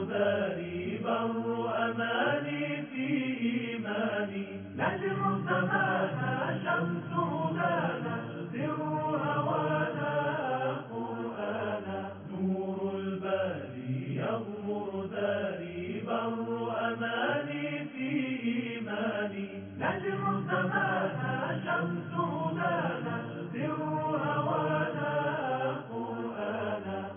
داري بر أماني في إيماني نجم سماها شمس هدانا سر هوانا قرآنا نور الباري يغمر داري بر أماني في إيماني نجم سماها شمس هدانا سر هوانا قرآنا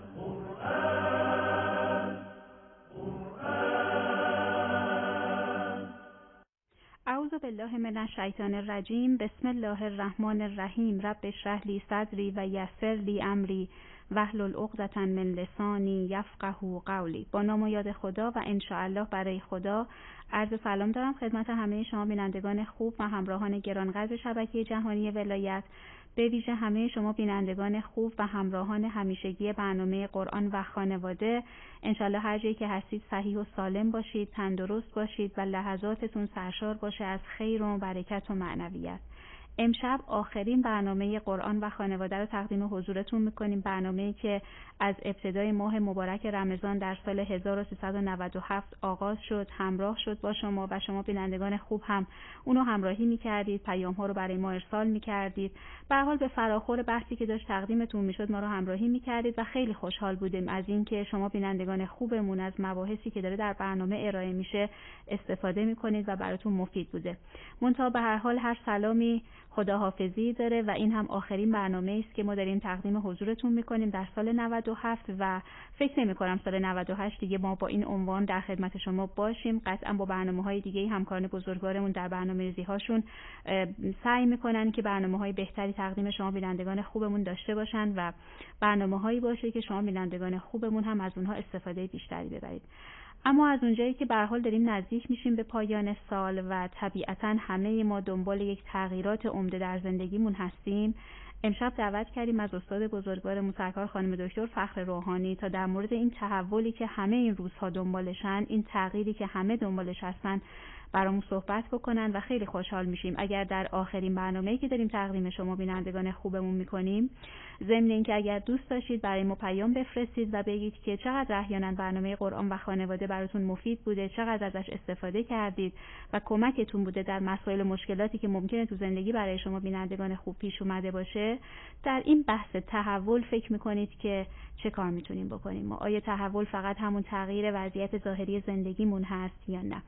اعوذ بالله من الشیطان الرجیم. بسم الله الرحمن الرحیم. رب اشرح لی صدری و یسر لی امری واحلل عقدة من لسانی یفقهوا قولی. با نام و یاد خدا و ان شاء الله برای خدا. عرض سلام دارم خدمت همه شما بینندگان خوب و همراهان گرانقدر شبکه جهانی ولایت، به ویژه همه شما بینندگان خوب و همراهان همیشگی برنامه قرآن و خانواده. انشالله هر جایی که هستید صحیح و سالم باشید، تندرست باشید و لحظاتتون سرشار باشه از خیر و برکت و معنویت. امشب آخرین برنامه قرآن و خانواده رو تقدیم حضورتون میکنیم. برنامه‌ای که از ابتدای ماه مبارک رمضان در سال 1397 آغاز شد، همراه شد با شما و شما بینندگان خوب هم اونو همراهی میکردید، پیام‌ها رو برای ما ارسال میکردید. به هر حال به فراخور بحثی که داشت تقدیمتون میشد ما رو همراهی میکردید و خیلی خوشحال بودیم از اینکه شما بینندگان خوبمون از مباحثی که داره در برنامه ارائه میشه استفاده میکنید و براتون مفید بوده. منتها به هر حال هر سلامی خداحافظی داره و این هم آخرین برنامه است که ما داریم تقدیم حضورتون میکنیم در سال 97 و فکر نمی‌کنم سال 98 دیگه ما با این عنوان در خدمت شما باشیم. قطعا با برنامه‌های دیگه همکاران بزرگوارمون در برنامه‌ریزی‌هاشون سعی میکنن که برنامه‌های بهتری تقدیم شما بینندگان خوبمون داشته باشن و برنامه‌هایی باشه که شما بینندگان خوبمون هم از اونها استفاده بیشتری ببرید. اما از اونجایی که به هر حال داریم نزدیک میشیم به پایان سال و طبیعتاً همه ما دنبال یک تغییرات عمده در زندگیمون هستیم، امشب دعوت کردیم از استاد بزرگوارمون سرکار خانم دکتر فخر روحانی تا در مورد این تحولی که همه این روزها دنبالشن، این تغییری که همه دنبالش هستن برامون صحبت بکنن و خیلی خوشحال میشیم اگر در آخرین برنامه‌ای که داریم تقدیم شما بینندگان خوبمون میکنیم، ضمن اینکه اگر دوست داشتید برای ما پیام بفرستید و بگید که چقدر احیانا برنامه قرآن و خانواده براتون مفید بوده، چقدر ازش استفاده کردید و کمکتون بوده در مسائل و مشکلاتی که ممکنه تو زندگی برای شما بینندگان خوب پیش اومده باشه. در این بحث تحول فکر میکنید که چه کار میتونیم بکنیم ما؟ آیا تحول فقط همون تغییر وضعیت ظاهری زندگیمون هست یا نه؟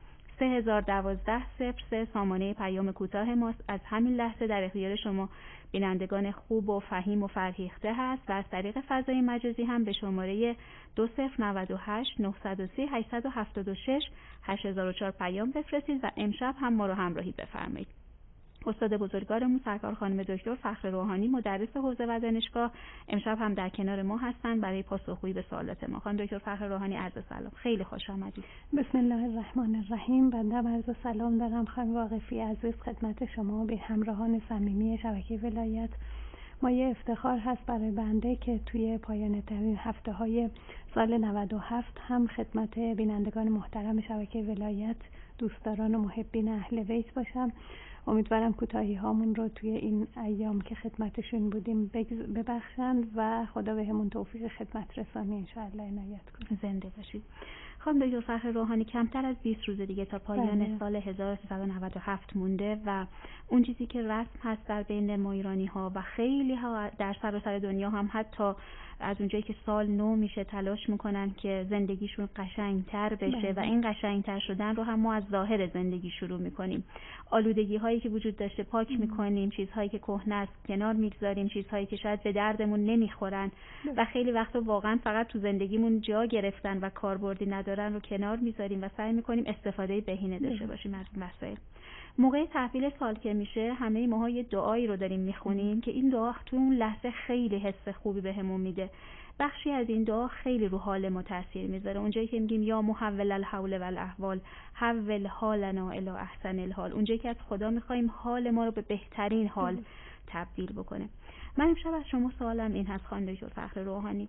3012-03 سامانه پیام کوتاه ماست. از همین لحظه در اختیار شما بینندگان خوب و فهیم و فرهیخته هست و از طریق فضای مجازی هم به شماره 2098-933-876-8004 پیام بفرستید و امشب هم ما رو همراهی بفرمایید. استاد بزرگوارمون سرکار خانم دکتر فخر روحانی مدرس حوزه و دانشگاه امشب هم در کنار ما هستن برای پاسخگویی به سوالات ما. خانم دکتر فخر روحانی عرض سلام، خیلی خوش آمدید. بسم الله الرحمن الرحیم. بنده عرض سلام دارم خانم واقفی عزیز خدمت شما به همراهان صمیمی شبکه ولایت. مایه افتخار هست برای بنده که توی پایان ترین هفته های سال 97 هم خدمت بینندگان محترم شبکه ولایت، دوستداران و محبین اهل بیت باشم. امیدوارم کوتاهی هامون رو توی این ایام که خدمتشون بودیم ببخشند و خدا بهمون توفیق خدمت رسانی انشاءالله عنایت کنه. زنده باشید. خانم دکتر فخر روحانی، کمتر از 20 روز دیگه تا پایان سال 1397 مونده و اون چیزی که رسم هست در بین ما ایرانی ها و خیلی ها در سراسر دنیا هم حتی از اونجایی که سال نو میشه تلاش میکنن که زندگیشون قشنگتر بشه و این قشنگتر شدن رو هم ما از ظاهر زندگی شروع میکنیم. آلودگی هایی که وجود داشته پاک میکنیم، چیزهایی که کهنه است کنار میگذاریم، چیزهایی که شاید به دردمون نمیخورن و خیلی وقتا واقعا فقط تو زندگیمون جا گرفتن و کاربردی ندارن رو کنار میذاریم و سعی میکنیم استفاده بهینه داشته باشیم از این مسائل. موقع تحویل سال که میشه همه ماها یه دعایی رو داریم میخونیم که این دعا تو اون لحظه خیلی حس خوبی بهمون میده. بخشی از این دعا خیلی رو حال ما تاثیر میذاره. اونجایی که میگیم یا محول الحول والاحوال حول حالنا الی احسن الحال، اونجایی که از خدا میخوایم حال ما رو به بهترین حال تبدیل بکنه. من امشب از شما سوالم این هست خانم دکتر فخر روحانی،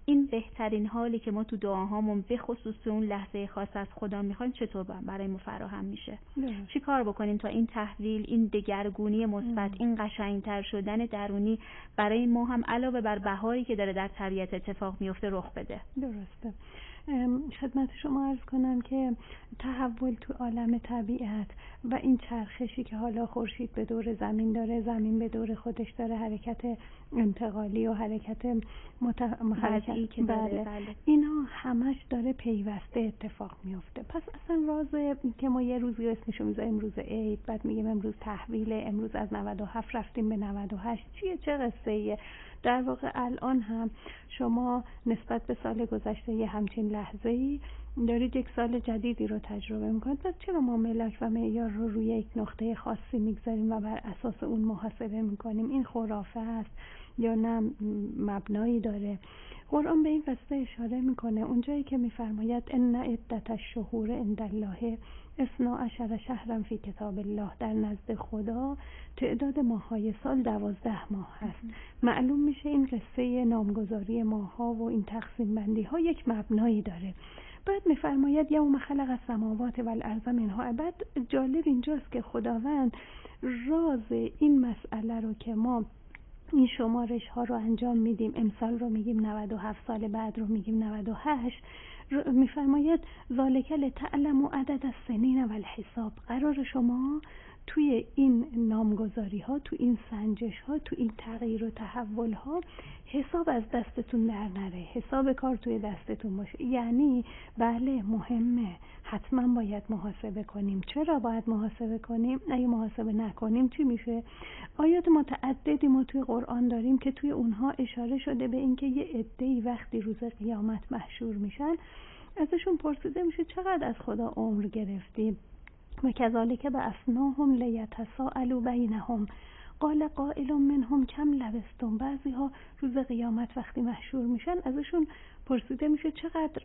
این بهترین حالی که ما تو دعاهامون به خصوص اون لحظه خاص از خدا میخوایم چطور برای ما فراهم میشه؟ چی کار بکنیم تا این تحویل، این دگرگونی مثبت، این قشنگتر شدن درونی برای ما هم علاوه بر بهاری که داره در طبیعت اتفاق میفته رخ بده؟ درسته. خدمت شما عرض کنم که تحول تو عالم طبیعت و این چرخشی که حالا خورشید به دور زمین داره، زمین به دور خودش داره، حرکت انتقالی و حرکت وضعی که داره، بله. اینا همش داره پیوسته اتفاق میفته. پس اصلا راز که ما یه روزی اسمشو میذاریم امروز عید، بعد میگیم امروز تحویل، امروز از 97 رفتیم به 98، چه قصه ایه؟ در واقع الان هم شما نسبت به سال گذشته یه همچین لحظه‌ای دارید یک سال جدیدی رو تجربه میکنید. پس چرا ما ملاک و معیار رو روی یک نقطه خاصی میگذاریم و بر اساس اون محاسبه میکنیم؟ این خرافه است یا نه مبنایی داره؟ قرآن به این قصه اشاره میکنه اونجایی که میفرماید ان عدت الشهور عند الله 12 شهرا فی کتاب الله، در نزد خدا تعداد ماه‌های سال 12 ماه هست. معلوم میشه این قصه نامگذاری ماه‌ها و این تقسیم بندی ها یک مبنایی داره. بعد میفرماید یوم خلق السماوات والارض منها. بعد جالب اینجاست که خداوند راز این مسئله رو که ما این شمارش ها رو انجام میدیم، امسال رو میگیم 97، سال بعد رو میگیم 98، میفرماید ذالک لتعلموا عدد السنین والحساب. قرار شما توی این نامگذاری ها، تو این سنجش ها، تو این تغییر و تحول ها حساب از دستتون در نره، حساب کار توی دستتون باشه. یعنی بله مهمه، حتما باید محاسبه کنیم. چرا باید محاسبه کنیم؟ اگه محاسبه نکنیم چی میشه؟ آیات متعددی ما توی قرآن داریم که توی اونها اشاره شده به اینکه یه عده‌ای وقتی روز قیامت محشور میشن ازشون پرسیده میشه چقدر از خدا عمر گرفتیم؟ و کذالک بعثناهم لیتساءلوا بینهم قال قائل منهم کم لبثتم. بعضی ها روز قیامت وقتی محشور میشن ازشون پرسیده میشه چقدر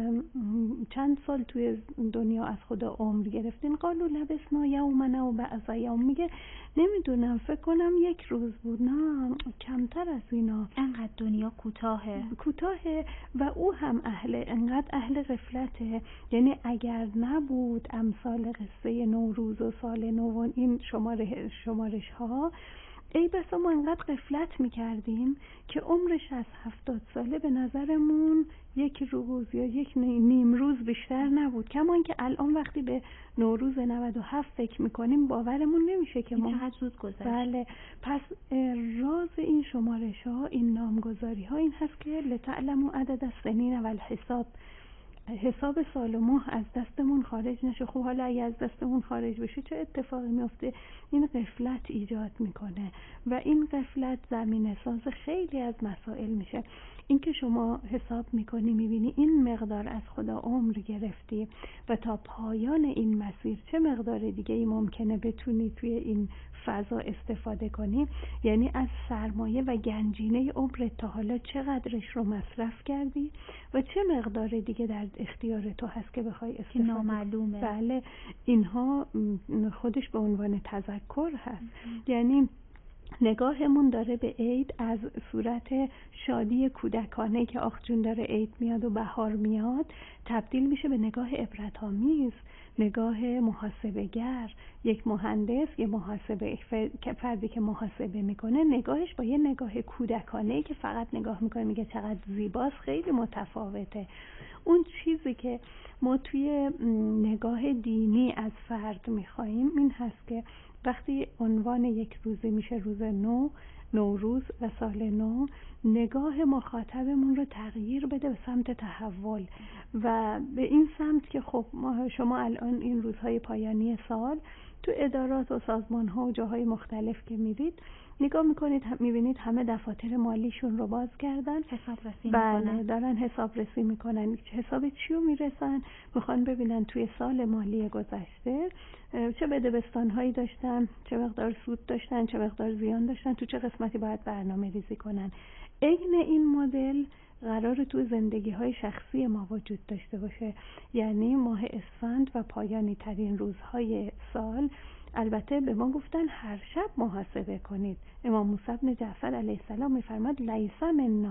چند سال توی دنیا از خدا عمر گرفتین؟ قالوا لبثنا یوما و بعض یوم. میگه نمیدونم، فکر کنم یک روز بود. نه، کمتر از اینا. انقدر دنیا کوتاهه و او هم انقدر اهل غفلته. یعنی اگر نبود امثال قصه نوروز و سال نو و این شمارش ها، ای بسا ما انقدر غفلت میکردیم که عمرش از 70 ساله به نظرمون یک روز یا یک نیم روز بیشتر نبود. کمان که الان وقتی به نوروز 97 فکر میکنیم باورمون نمیشه که ما چقدر زود گذشت. بله. پس راز این شمارش ها، این نامگذاری ها این هست که لتعلموا عدد السنین والحساب، حساب سال و ماه از دستمون خارج نشه. خب حالا اگه از دستمون خارج بشه چه اتفاقی میفته؟ این غفلت ایجاد میکنه و این غفلت زمینه ساز خیلی از مسائل میشه. این که شما حساب میکنی میبینی این مقدار از خدا عمر گرفتی و تا پایان این مسیر چه مقدار دیگه ای ممکنه بتونی توی این فضا استفاده کنی، یعنی از سرمایه و گنجینه عمرت تا حالا چقدرش رو مصرف کردی و چه مقدار دیگه در اختیار تو هست که بخوای استفاده نامعلومه. بله، اینها خودش به عنوان تذکر هست. یعنی نگاهمون داره به عید از صورت شادی کودکانه که آخ جون داره عید میاد و بهار میاد تبدیل میشه به نگاه عبرت‌آمیز، نگاه محاسبه‌گر. یک مهندس، فردی که محاسبه میکنه نگاهش با یه نگاه کودکانه که فقط نگاه میکنه میگه چقدر زیباست خیلی متفاوته. اون چیزی که ما توی نگاه دینی از فرد میخواییم این هست که وقتی عنوان یک روزی میشه روز نو، نوروز و سال نو، نگاه مخاطبمون رو تغییر بده به سمت تحول و به این سمت که خب شما الان این روزهای پایانی سال تو ادارات و سازمان ها و جاهای مختلف که میرید نگاه میکنید میبینید همه دفاتر مالیشون رو باز کردن، حسابرسی میکنن. دارن حسابرسی میکنن. حساب چی رو میرسن؟ میخوان ببینن توی سال مالی گذشته چه بدبستان هایی داشتن، چه مقدار سود داشتن، چه مقدار زیان داشتن، تو چه قسمتی باید برنامه ریزی کنن. عین این مدل قرار تو زندگی های شخصی ما وجود داشته باشه. یعنی ماه اسفند و پایانی ترین روزهای سال البته به ما گفتن هر شب محاسبه کنید. امام موسی بن جعفر علیه السلام میفرماد لیس منا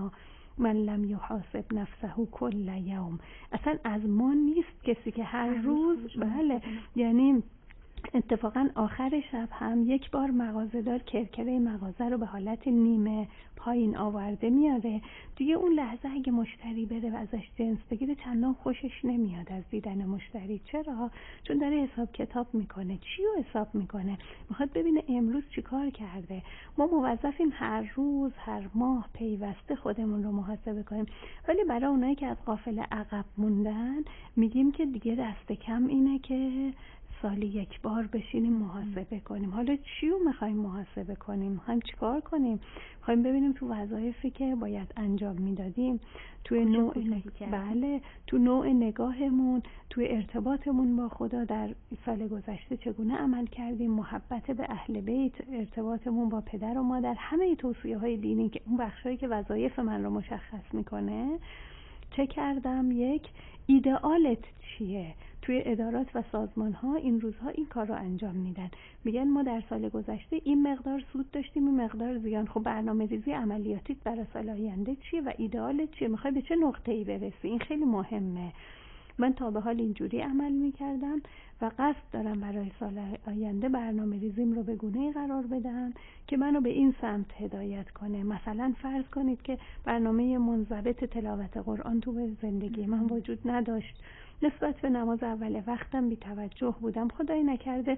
من لم یحاسب نفسه کل یوم. اصلا از ما نیست کسی که هر روز بله، یعنی اتفاقا آخر شب هم یک بار مغازه‌دار کرکره مغازه رو به حالت نیمه پایین آورده میاره، دیگه اون لحظه اگه مشتری بره و ازش جنس بگیره چندان خوشش نمیاد از دیدن مشتری. چرا؟ چون داره حساب کتاب میکنه. چی رو حساب میکنه؟ میخواد ببینه امروز چی کار کرده. ما موظفیم هر روز هر ماه پیوسته خودمون رو محاسبه کنیم، ولی برای اونایی که از قافله عقب موندن میگیم که دیگه دست کم اینه که سالی یک بار بشینیم محاسبه کنیم. حالا چی رو میخوایم محاسبه کنیم؟ میخوایم چیکار کنیم؟ میخوایم ببینیم تو وظایفی که باید انجام میدادیم توی نوع بله، تو نوع نگاهمون، توی ارتباطمون با خدا در سال گذشته چگونه عمل کردیم، محبت به اهل بیت، ارتباطمون با پدر و مادر، همه توصیه‌های دینی که اون بخشایی که وظایف من رو مشخص میکنه چه کردم. یک، ایدئالت چیه؟ توی ادارات و سازمان ها این روزها این کار رو انجام میدن، میگن ما در سال گذشته این مقدار سود داشتیم، این مقدار زیان. خب برنامه ریزی عملیاتیت برای سال آینده چیه و ایدئالت چیه؟ میخوای به چه نقطه‌ای برسی؟ این خیلی مهمه. من تا به حال اینجوری عمل میکردم و قصد دارم برای سال آینده برنامه ریزیم رو به گونه‌ای قرار بدم که منو به این سمت هدایت کنه. مثلا فرض کنید که برنامه منضبط تلاوت قرآن تو زندگی من وجود نداشت، نسبت به نماز اول وقتم بی توجه بودم، خدای نکرده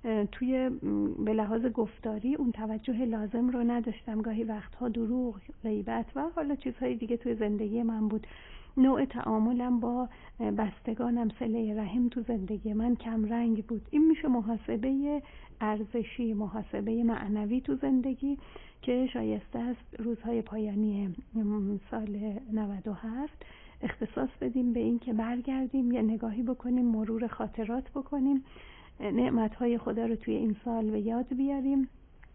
توی به لحاظ گفتاری اون توجه لازم رو نداشتم، گاهی وقتها دروغ، غیبت و حالا چیزهای دیگه توی زندگی من بود، نوع تعاملم با بستگانم، صله رحم تو زندگی من کم رنگ بود. این میشه محاسبه ارزشی، محاسبه معنوی تو زندگی که شایسته است روزهای پایانی سال 97 اختصاص بدیم به این که برگردیم یه نگاهی بکنیم، مرور خاطرات بکنیم، نعمتهای خدا رو توی این سال به یاد بیاریم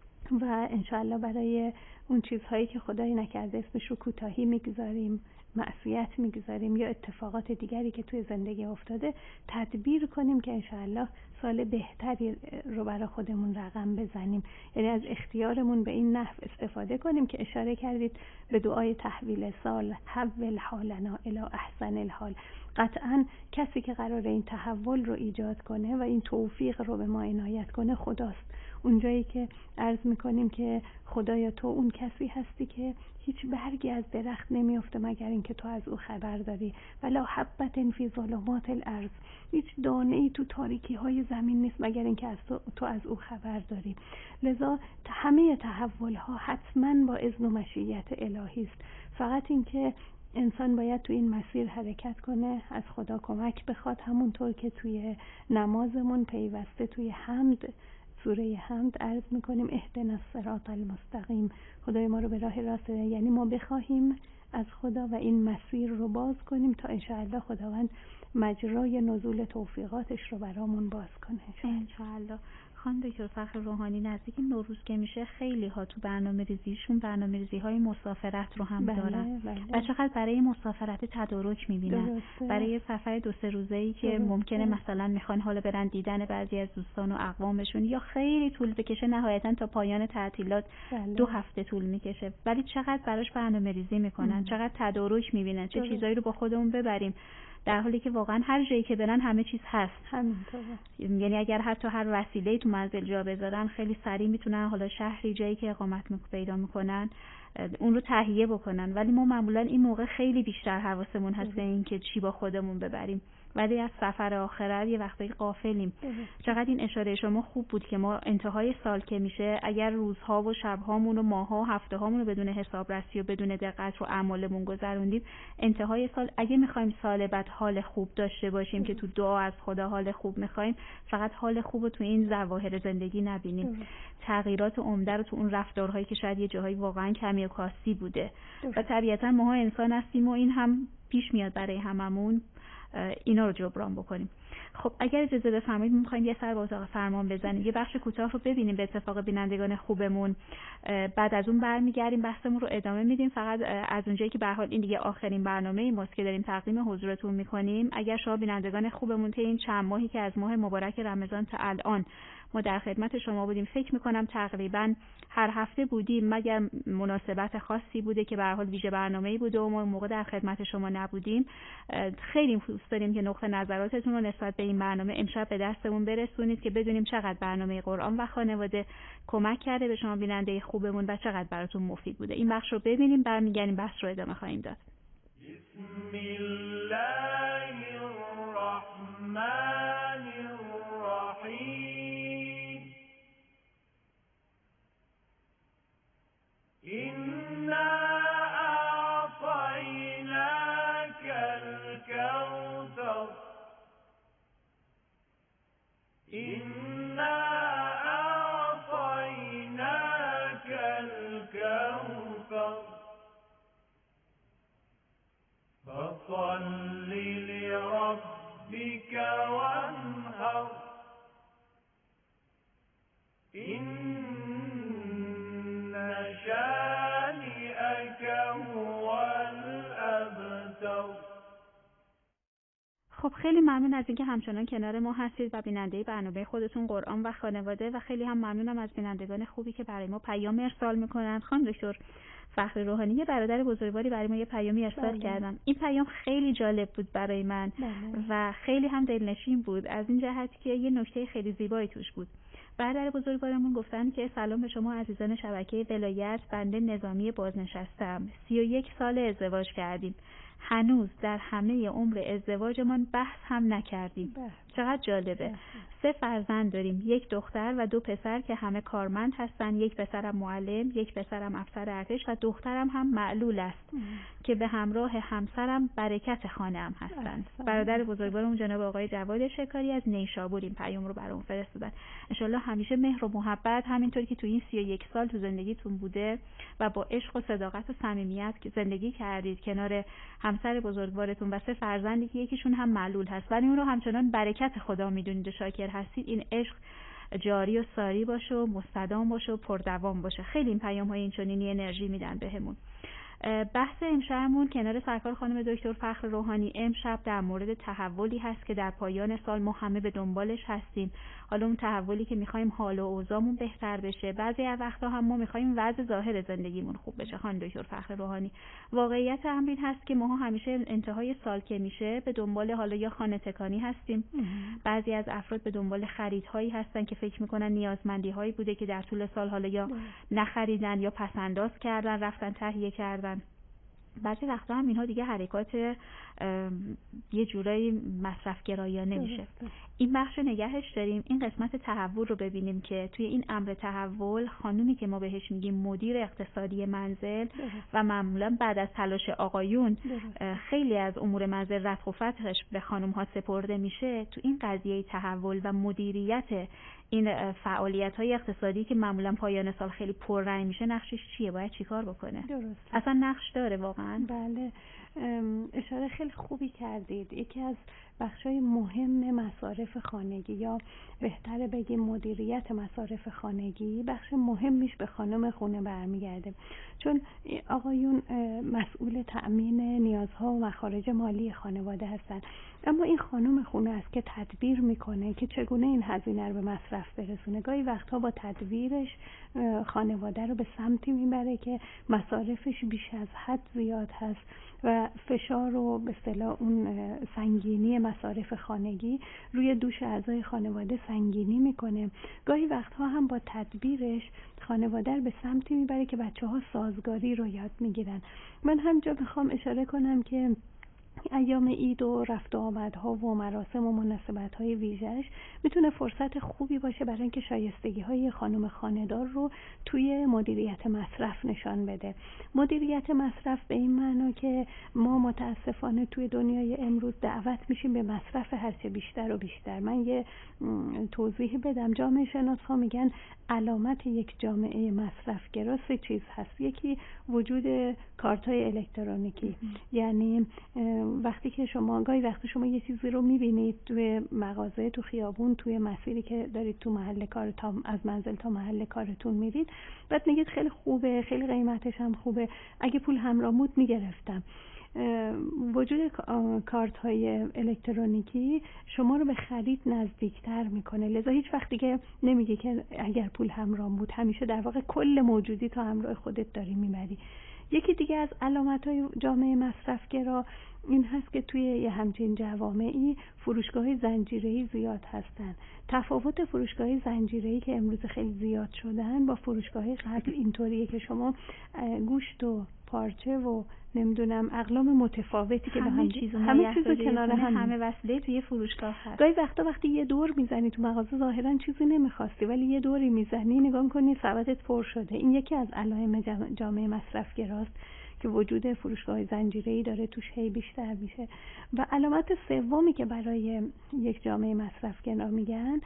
و انشاءالله برای اون چیزهایی که خدای نکرده اسمش رو کوتاهی میگذاریم، معصیت میگذاریم یا اتفاقات دیگری که توی زندگی افتاده تدبیر کنیم که انشاءالله سال بهتری رو برای خودمون رقم بزنیم. یعنی از اختیارمون به این نحو استفاده کنیم که اشاره کردید به دعای تحویل سال، حول حالنا الی احسن الحال. قطعاً کسی که قراره این تحول رو ایجاد کنه و این توفیق رو به ما عنایت کنه خداست. اونجایی که عرض میکنیم که خدایا تو اون کسی هستی که هیچ برگی از درخت نمیافته مگر اینکه تو از او خبر داری، ولا حبة فی ظلمات الارض، هیچ دانه‌ای تو تاریکی های زمین نیست مگر اینکه از تو از او خبر داری. لذا همه تحول ها حتما با اذن و مشیت الهی است. فقط اینکه انسان باید تو این مسیر حرکت کنه، از خدا کمک بخواد، همونطور که توی نمازمون پیوسته توی حمد، سوره حمد عرض میکنیم اهدنا الصراط المستقیم، خدای ما رو به راه راست، یعنی ما بخواهیم از خدا و این مسیر رو باز کنیم تا انشاءالله خداوند مجرای نزول توفیقاتش رو برامون باز کنه انشاءالله. خانم دکتر فخر روحانی نزدیک نوروز که میشه خیلی ها تو برنامه ریزیشون برنامه ریزی های مسافرت رو هم دارن و چقدر برای مسافرت تدارک میبینن، برای سفر 2-3 روزه‌ای که ممکنه مثلا میخوان حالا برن دیدن بعضی از دوستان و اقوامشون یا خیلی طول بکشه، نهایتا تا پایان تعطیلات 2 هفته طول میکشه، ولی چقدر براش برنامه ریزی میکنن، چقدر تدارک میبینن، چه چیزایی رو با خودمون ببریم، در حالی که واقعا هر جایی که برن همه چیز هست. همینطوره. یعنی اگر حتی هر وسیله‌ای تو منزل جا بذارن خیلی سریع میتونن حالا شهری جایی که اقامت پیدا میکنن اون رو تهیه بکنن، ولی ما معمولا این موقع خیلی بیشتر حواسمون هست به این که چی با خودمون ببریم، ولی از سفر آخرت یه وقتایی غافلیم. چقدر این اشاره شما خوب بود که ما انتهای سال که میشه اگر روزها و شبهامون و ماه‌ها و هفته‌هامون رو بدون حسابرسی و بدون دقت رو اعمالمون گذروندیم، انتهای سال اگه میخوایم سال بعد حال خوب داشته باشیم که تو دعا از خدا حال خوب میخوایم، فقط حال خوب رو تو این ظواهر زندگی نبینیم، تغییرات عمده رو تو اون رفتارهایی که شاید یه جاهایی واقعا کمی و کاستی بوده و طبیعتا ماها انسان هستیم و این هم پیش میاد برای هممون، اینا رو جبران بکنیم. خب اگر اجازه بفرمایید می‌خوایم یه سر به اتاق فرمان بزنیم، یه بخش کوتاه رو ببینیم به اتفاق بینندگان خوبمون، بعد از اون برمیگردیم بحثمون رو ادامه میدیم. فقط از اونجایی که به هر حال این دیگه آخرین برنامه‌ای ماست که داریم تقدیم حضورتون می‌کنیم، اگر شما بینندگان خوبمون طی این چند ماهی که از ماه مبارک رمضان تا الان ما در خدمت شما بودیم. فکر میکنم تقریبا هر هفته بودیم، مگر مناسبت خاصی بوده که به هر حال ویژه برنامه‌ای بوده و ما موقع در خدمت شما نبودیم. خیلی دوست داریم که نقطه نظراتتون رو نسبت به این برنامه امشب به دستمون برسونید که بدونیم چقدر برنامه قرآن و خانواده کمک کرده به شما بیننده خوبمون و چقدر براتون مفید بوده. این بخش رو ببینیم، برمیگردیم بحث رو ادامه خواهیم داد. بسم الله الرحمن الرحیم إنا أعطيناك الكوثر إنا أعطيناك الكوثر فصل لربك وانحر إن شانئك هو الأبتر. خب خیلی ممنون از اینکه همچنان کنار ما هستید و بیننده برنامه خودتون قرآن و خانواده و خیلی هم ممنونم از بینندگان خوبی که برای ما پیام ارسال میکنن. خانم دکتر فخر روحانی، یه برادر بزرگواری برای ما یه پیامی ارسال کردن. این پیام خیلی جالب بود برای من و خیلی هم دلنشین بود از این جهت که یه نکته خیلی زیبایی توش بود. برادر بزرگوارمون گفتن که سلام به شما عزیزان شبکه ولایت، بنده نظامی بازنشسته‌ام. 31 سال ازدواج کردیم. هنوز در همه عمر ازدواجمان بحث هم نکردیم. چقدر جالبه. 3 فرزند داریم، 1 دختر و 2 پسر که همه کارمند هستن. 1 پسرم معلم، 1 پسرم افسر ارتش و دخترم هم معلول است که به همراه همسرم برکت خانه هم هستند. برادر بزرگوارمون جناب آقای جواد شکاری از نیشابور این پیام رو برام فرستادن. انشالله همیشه مهر و محبت همینطور که تو این 31 سال تو زندگیتون بوده و با عشق و صداقت و صمیمیت که زندگی کردید کنار همسر بزرگوارتون و 3 فرزندی که یکیشون هم معلول هست، ولی اون رو همچنان برکت خدا میدونید و شاکر هستید. این عشق جاری و ساری باشه و مستدام باشه و پردوام باشه. خیلی این پیام‌های این چنینی انرژی میدن بهمون. بحث امشبمون کنار سرکار خانم دکتر فخر روحانی امشب در مورد تحولی هست که در پایان سال ما همه به دنبالش هستیم. حالا اون تحولی که می‌خوایم حال و اوضاعمون بهتر بشه، بعضی از وقتا هم ما می‌خوایم وضع ظاهر زندگیمون خوب بشه. خانم دکتر فخر روحانی، واقعیت امر این هست که ما همیشه انتهای سال که میشه به دنبال حالا یا خانه تکانی هستیم. بعضی از افراد به دنبال خریدهایی هستن که فکر می‌کنن نیازمندی‌هایی بوده که در طول سال حالا یا نخریدن یا پس‌انداز کردن، رفتن تهیه کردن. بعضی وقتا هم اینها دیگه حرکات یه جورایی مصرف گرایانه میشه. این بخش نگهش داریم. این قسمت تحول رو ببینیم که توی این امر تحول خانومی که ما بهش میگیم مدیر اقتصادی منزل و معمولا بعد از تلاش آقایون خیلی از امور منزل رفع و فتحش به خانم ها سپرده میشه. تو این قضیه تحول و مدیریت این فعالیت‌های اقتصادی که معمولا پایان سال خیلی پررنگ میشه، نقشش چیه؟ باید چیکار بکنه؟ درست. اصلا نقش داره واقعا؟ بله، اشاره خیلی خوبی کردید. یکی از بخشای مهم مصارف خانگی یا بهتره بگیم مدیریت مصارف خانگی، بخش مهمیش به خانم خونه برمیگرده، چون آقایون مسئول تأمین نیازها و مخارج مالی خانواده هستن، اما این خانم خونه است که تدبیر میکنه که چگونه این هزینه رو به مصرف برسونه. گاهی وقتها با تدبیرش خانواده رو به سمتی میبره که مصارفش بیش از حد زیاد هست و فشار و به اصطلاح اون سنگینی مصارف خانگی روی دوش اعضای خانواده سنگینی میکنه. گاهی وقتها هم با تدبیرش خانواده رو به سمتی میبره که بچه‌ها سازگاری رو یاد میگیرن. من همجا میخوام اشاره کنم که ایام عید و رفت و آمدها و مراسم و مناسبت‌های ویژه‌اش میتونه فرصت خوبی باشه برای اینکه شایستگی‌های خانم خانه‌دار رو توی مدیریت مصرف نشان بده. مدیریت مصرف به این معنا که ما متاسفانه توی دنیای امروز دعوت میشیم به مصرف هرچه بیشتر و بیشتر. من یه توضیح بدم. جامعه شناس‌ها میگن علامت یک جامعه مصرفگرا 3 چیز هست. یکی وجود کارت‌های الکترونیکی، یعنی وقتی که گاهی وقتی شما یه چیزی رو میبینید توی مغازه، تو خیابون، توی مسیری که دارید تو محل کار از منزل تا محل کارتون میرید، بعد میگید خیلی خوبه، خیلی قیمتش هم خوبه، اگه پول همراه بود میگرفتم. وجود کارت های الکترونیکی شما رو به خرید نزدیکتر میکنه، لذا هیچ وقت دیگه نمیگه که اگر پول همراه بود، همیشه در واقع کل موجودی تا همراه خودت داری میبری. یکی دیگه از علامت‌های جامعه مصرفگرا این هست که توی یه همچین جوامعی فروشگاه‌های زنجیره‌ای زیاد هستن. تفاوت فروشگاه‌های زنجیره‌ای که امروز خیلی زیاد شدن با فروشگاه‌های قبل اینطوریه که شما گوشت و پارچه و نمیدونم اقلام متفاوتی که همه چیزو کنار هم، همه وصله توی فروشگاه هست. گاهی وقتی یه دور میزنی تو مغازه ظاهرا چیزی نمیخواستی، ولی یه دوری میزنی نگاه میکنی سبدت پر شده. این یکی از علائم جامعه مصرفگراست که وجود فروشگاه زنجیره‌ای داره توش هی بیشتر میشه. و علامت سومی که برای یک جامعه مصرفگرا میگن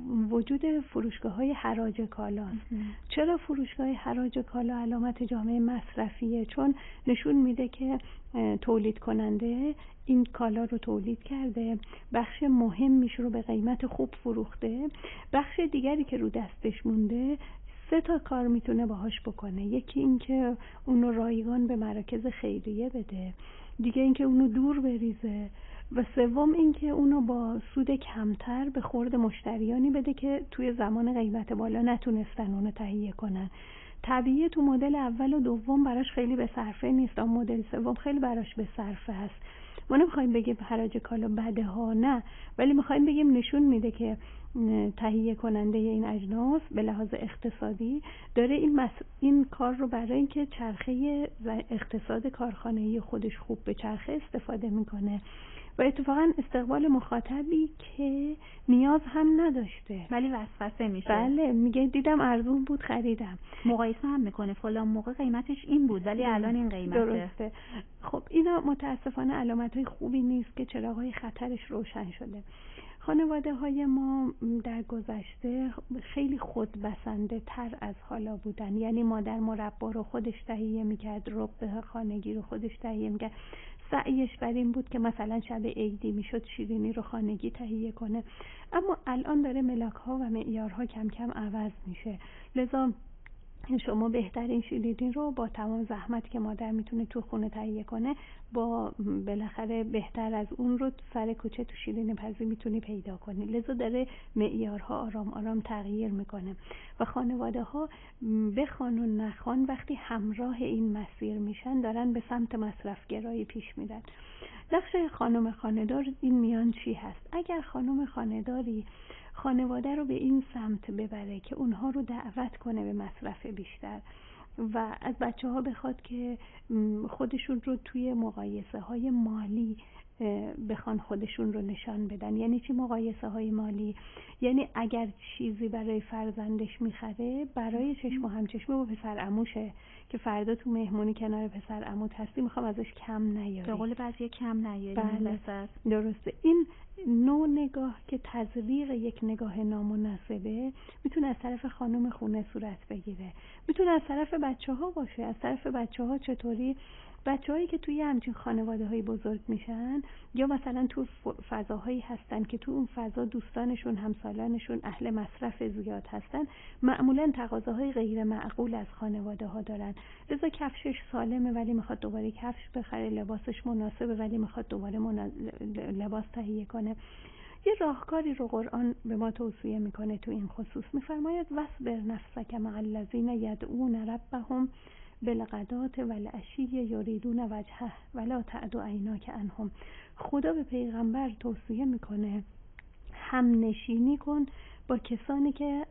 وجود فروشگاه‌های حراج کالاست. چرا فروشگاه حراج کالا علامت جامعه مصرفیه؟ چون نشون میده که تولید کننده این کالا رو تولید کرده، بخش مهمیش رو به قیمت خوب فروخته، بخش دیگری که رو دستش مونده 3 تا کار میتونه باهاش بکنه. یکی این که اونو رایگان به مراکز خیریه بده، دیگه این که اونو دور بریزه، و سوم این که اونو با سود کمتر به خورد مشتریانی بده که توی زمان قیمت بالا نتونستن اونو تهیه کنن. طبیعیه تو مدل اول و دوم براش خیلی به صرفه نیست، اما مدل سوم خیلی براش به صرفه هست. ما نمیخوایم بگیم حراج کالا بده ها، نه، ولی میخوایم بگیم نشون میده که تهیه کننده این اجناس به لحاظ اقتصادی داره این کار رو برای اینکه چرخه اقتصاد کارخانه‌ای خودش خوب به چرخه استفاده میکنه و اتفاقا استقبال مخاطبی که نیاز هم نداشته ولی وسوسه میشه. بله، میگه دیدم ارزون بود خریدم، مقایسه هم میکنه فلان موقع قیمتش این بود ولی الان این قیمته. درسته. خب اینا متاسفانه علامت‌های خوبی نیست که چراغ‌های خطرش روشن شده. خانواده های ما در گذشته خیلی خودبسنده تر از حالا بودن، یعنی مادر مربا رو خودش تهیه میکرد، رب خانگی رو خودش تهیه میکرد، سعیش بر این بود که مثلا شب عیدی میشد شیرینی رو خانگی تهیه کنه. اما الان داره ملاک ها و معیارها کم کم عوض میشه، لذا شما بهترین شیرینی رو با تمام زحمت که مادر میتونه تو خونه تهیه کنه، با بالاخره بهتر از اون رو سر کوچه تو شیرینی پزی میتونی پیدا کنی. لذا داره معیارها آرام آرام تغییر میکنه و خانواده ها بخوان و نخوان وقتی همراه این مسیر میشن دارن به سمت مصرفگرایی پیش میرن. نقش خانم خانه‌دار این میان چی هست؟ اگر خانم خانه‌داری خانواده رو به این سمت ببره که اونها رو دعوت کنه به مصرف بیشتر و از بچه‌ها بخواد که خودشون رو توی مقایسه های مالی بخوان خودشون رو نشان بدن. یعنی چی مقایسه های مالی؟ یعنی اگر چیزی برای فرزندش میخره برای چشم و همچشمه با پسر عموشه که فردا تو مهمونی کنار پسر عموت هستی میخوام ازش کم نیاری، به قول بعضی کم نیاری. بله درسته. این نوع نگاه که تزریق یک نگاه نامناسبه میتونه از طرف خانم خونه صورت بگیره، میتونه از طرف بچه ها باشه. از طرف بچه ها چطوری؟ بچه‌هایی که توی همچین خانواده‌های بزرگ میشن یا مثلا تو فضاهایی هستن که تو اون فضا دوستانشون همسالانشون اهل مصرف زیاد هستن، معمولا تقاضاهای غیر معقول از خانواده‌ها دارن. لذا کفشش سالمه ولی میخواد دوباره کفش بخره، لباسش مناسبه ولی میخواد دوباره لباس تهیه کنه. یه راهکاری رو قرآن به ما توصیه میکنه تو این خصوص، میفرماید واصبر نفسک مع الذین یدعون ربهم بالغداة والعشی یریدون وجهه ولا تعد عیناک عنهم. خدا به پیغمبر توصیه میکنه هم نشینی کن با کسانی که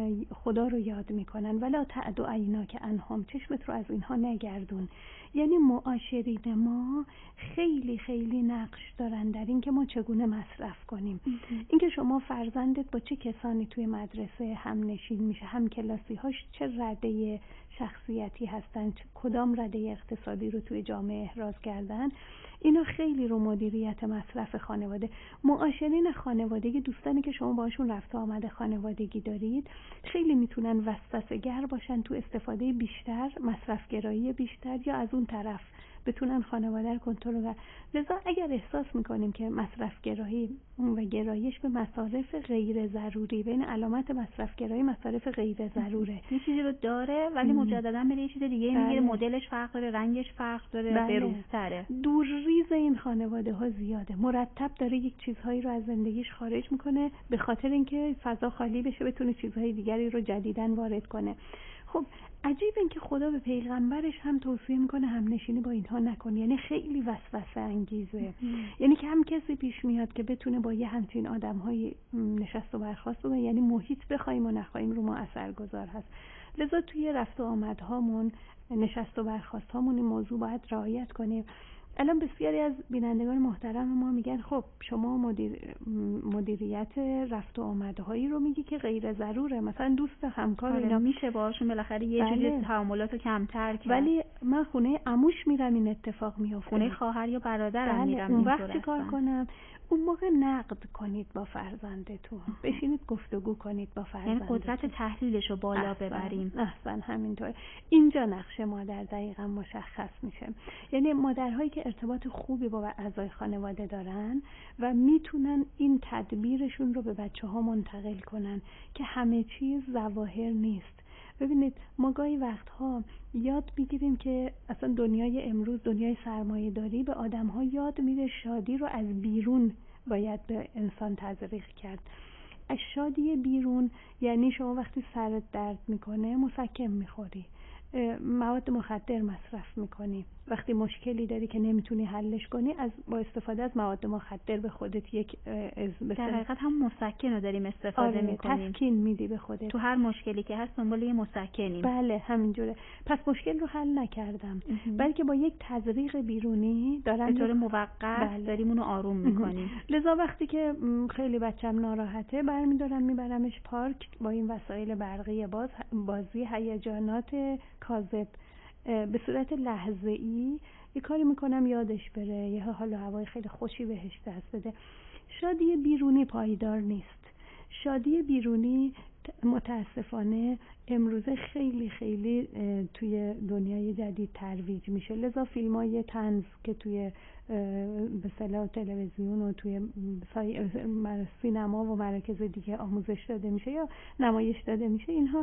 خدا رو یاد میکنن، ولا تعد عیناک عنهم، چشمت رو از اینها نگردون. یعنی معاشرین ما خیلی خیلی نقش دارن در این که ما چگونه مصرف کنیم. اینکه شما فرزندت با چه کسانی توی مدرسه هم نشین میشه، هم کلاسی هاش چه رده شخصیتی هستن، کدام رده اقتصادی رو توی جامعه احراز کردن، اینا خیلی رو مدیریت مصرف خانواده. معاشرین خانوادگی، دوستانی که شما باشون رفت آمده خانوادگی دارید، خیلی میتونن وسوسه‌گر باشن تو استفاده بیشتر، مصرفگرایی بیشتر، یا از اون طرف بتونن خانواده رو کنترل کنن. لذا اگر احساس میکنیم که مصرفگرایی و گرایش به مصارف غیر ضروری، بین علامت مصرفگرایی مصارف غیر ضروره، یه چیزی رو داره ولی مجددا میره یه چیز دیگه میگیره، مدلش فرق داره، رنگش فرق داره، بروزتره. دورریز این خانواده ها زیاده، مرتب داره یک چیزهایی رو از زندگیش خارج میکنه به خاطر اینکه فضا خالی بشه بتونه چیزهای دیگری رو جدیداً وارد کنه. خب عجیب این که خدا به پیغمبرش هم توصیه میکنه همنشینی با اینها نکن، یعنی خیلی وسوسه انگیزه. یعنی که هم کسی پیش میاد که بتونه با یه همچین آدم‌های نشست و برخاست بکنه، یعنی محیط بخوایم و نخوایم رو ما اثرگذار هست. لذا توی رفت و آمدهامون، نشست و برخاست هامون این موضوع باید رعایت کنیم. الان بسیاری از بینندگان محترم ما میگن خب شما مدیریت رفت و آمدهایی رو میگی که غیر ضروره، مثلا دوست همکار اینا میشه باشون بالاخره یه جوری تعاملاتو کمتر کرد، ولی من خونه عموش میرم این اتفاق میفته، خونه خواهر یا برادرم میرم، اون وقت چی کار کنم؟ اون موقع نقد کنید با فرزندتون، بشینید گفتگو کنید با فرزندتون، یعنی قدرت تحلیلش رو بالا ببریم. احسن همینطور. اینجا نقش مادر دقیقا مشخص میشه. یعنی مادرهایی که ارتباط خوبی با اعضای خانواده دارن و میتونن این تدبیرشون رو به بچه‌ها منتقل کنن که همه چیز ظواهر نیست. ببینید ما گاهی وقتها یاد میگیریم که اصلا دنیای امروز، دنیای سرمایه داری، به آدم ها یاد میده شادی رو از بیرون باید به انسان تزریق کرد. از شادی بیرون یعنی شما وقتی سرت درد میکنه مسکن میخوری، مواد مخدر مصرف میکنی، وقتی مشکلی داری که نمیتونی حلش کنی با استفاده از مواد مخدر به خودت یک در حقیقت هم مسکن رو داریم استفاده میکنیم، تسکین میدی به خودت. تو هر مشکلی که هست دنبال یه مسکنیم. بله همینجوره. پس مشکل رو حل نکردم بلکه با یک تزریق بیرونی دارم به طور موقت داریم اونو آروم میکنیم. لذا وقتی که خیلی بچم ناراحته برمیدارم میبرمش پارک با این وسایل برقی بازی هیجانات کاذب، به صورت لحظه‌ای یه کاری میکنم یادش بره، یه حال و هوای خیلی خوشی بهش دست بده. شادی بیرونی پایدار نیست. شادی بیرونی متاسفانه امروزه خیلی خیلی توی دنیای جدید ترویج میشه. لذا فیلم‌های طنز که توی به اصطلاح تلویزیون و توی سینما و مراکز دیگه آموزش داده میشه یا نمایش داده میشه، اینها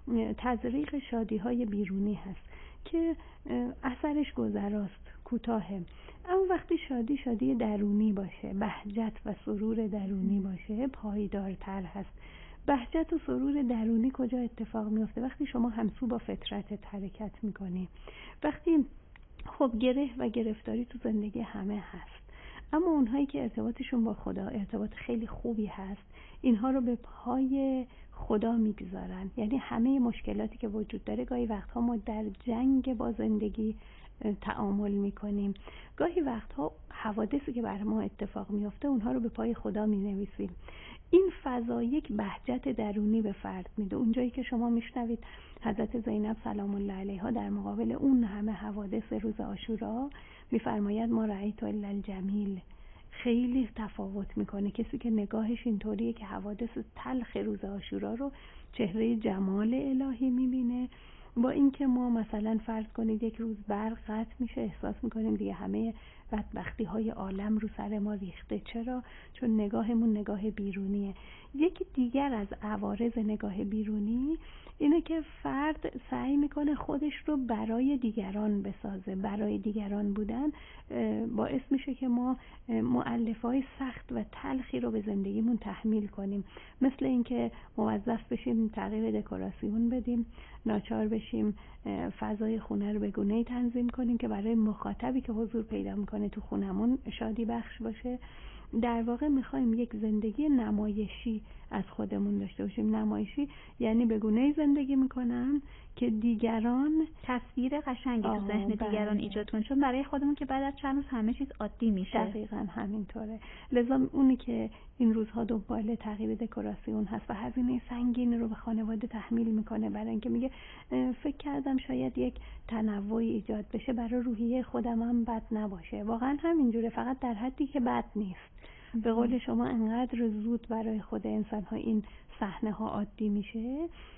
تزریق شادی‌های بیرونی هست که اثرش گذراست، کوتاهه. اما وقتی شادی درونی باشه، بهجت و سرور درونی باشه، پایدارتر هست. بهجت و سرور درونی کجا اتفاق میفته؟ وقتی شما همسو با فطرتت حرکت میکنی، وقتی خب گره و گرفتاری تو زندگی همه هست، اما اونهایی که ارتباطشون با خدا ارتباط خیلی خوبی هست، اینها رو به پای خدا میگذارن. یعنی همه مشکلاتی که وجود داره، گاهی وقتها ما در جنگ با زندگی تعامل میکنیم، گاهی وقتها حوادثی که بر ما اتفاق میفته اونها رو به پای خدا مینویسیم. این فضا یک بهجت درونی به فرد میده. اونجایی که شما میشنوید حضرت زینب سلام الله علیها در مقابل اون همه حوادث روز عاشورا میفرماید ما رأیت الا الجمیل، خیلی تفاوت میکنه. کسی که نگاهش اینطوریه که حوادث تلخ روز عاشورا رو چهره جمال الهی میبینه، با اینکه ما مثلا فرض کنید یک روز برق قطع میشه، احساس میکنیم دیگه همه بدبختی های عالم رو سر ما ریخته. چرا؟ چون نگاهمون نگاه بیرونیه. یکی دیگر از عوارض نگاه بیرونی اینه که فرد سعی میکنه خودش رو برای دیگران بسازه. برای دیگران بودن باعث میشه که ما مؤلفه‌های سخت و تلخی رو به زندگیمون تحمیل کنیم، مثل اینکه موظف بشیم تغییر دکوراسیون بدیم، ناچار بشیم فضای خونه رو به گونه‌ای تنظیم کنیم که برای مخاطبی که حضور پیدا میکنه تو خونمون شادی بخش باشه. در واقع میخوایم یک زندگی نمایشی از خودمون داشته باشیم. نمایشی یعنی به گونه‌ای زندگی میکنم که دیگران تصویر قشنگی تو ذهن دیگران ایجاد کنه، چون برای خودمون که بعد از چند روز همه چیز عادی میشه. دقیقاً همینطوره. لذا اونی که این روزها دنبال تغییر دکوراسیون هست و هزینه سنگین رو به خانواده تحمیل میکنه برای اینکه میگه فکر کردم شاید یک تنوعی ایجاد بشه برای روحیه خودم هم بد نباشه. واقعاً همینجوره، فقط در حدی که بد نیست. به قول شما انقدر زود برای خود انسان ها این صحنه ها عادی میشه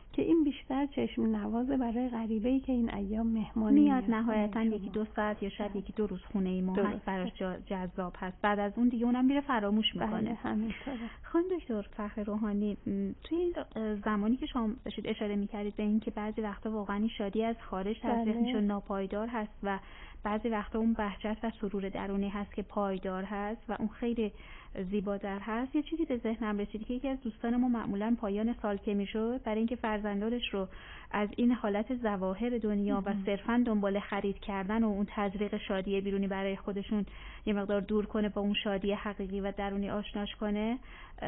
که این بیشتر چشم نوازه برای غریبه‌ای که این ایام مهمان میاد نهایتاً یکی دو ساعت یا شاید یکی دو روز خونه ما هست، براش جذاب هست. بعد از اون دیگه اونم میره فراموش میکنه. بله همینطوره. خانم دکتر فخر روحانی، توی این زمانی که شما داشتید اشاره میکردید به این که بعضی وقتا واقعا این شادی از خارج تصدیق میشه، ناپایدار هست و بعضی وقتا اون بهجت و سرور درونی هست که پایدار هست و اون خیلی زیباتر هست. یه چیزی به ذهنم رسید که یکی از دوستان ما معمولاً پایان سال که میشد برای اینکه فرزندانش رو از این حالت ظواهر دنیا و صرفاً دنبال خرید کردن و اون تزریق شادی بیرونی برای خودشون یه مقدار دور کنه، با اون شادی حقیقی و درونی آشناش کنه،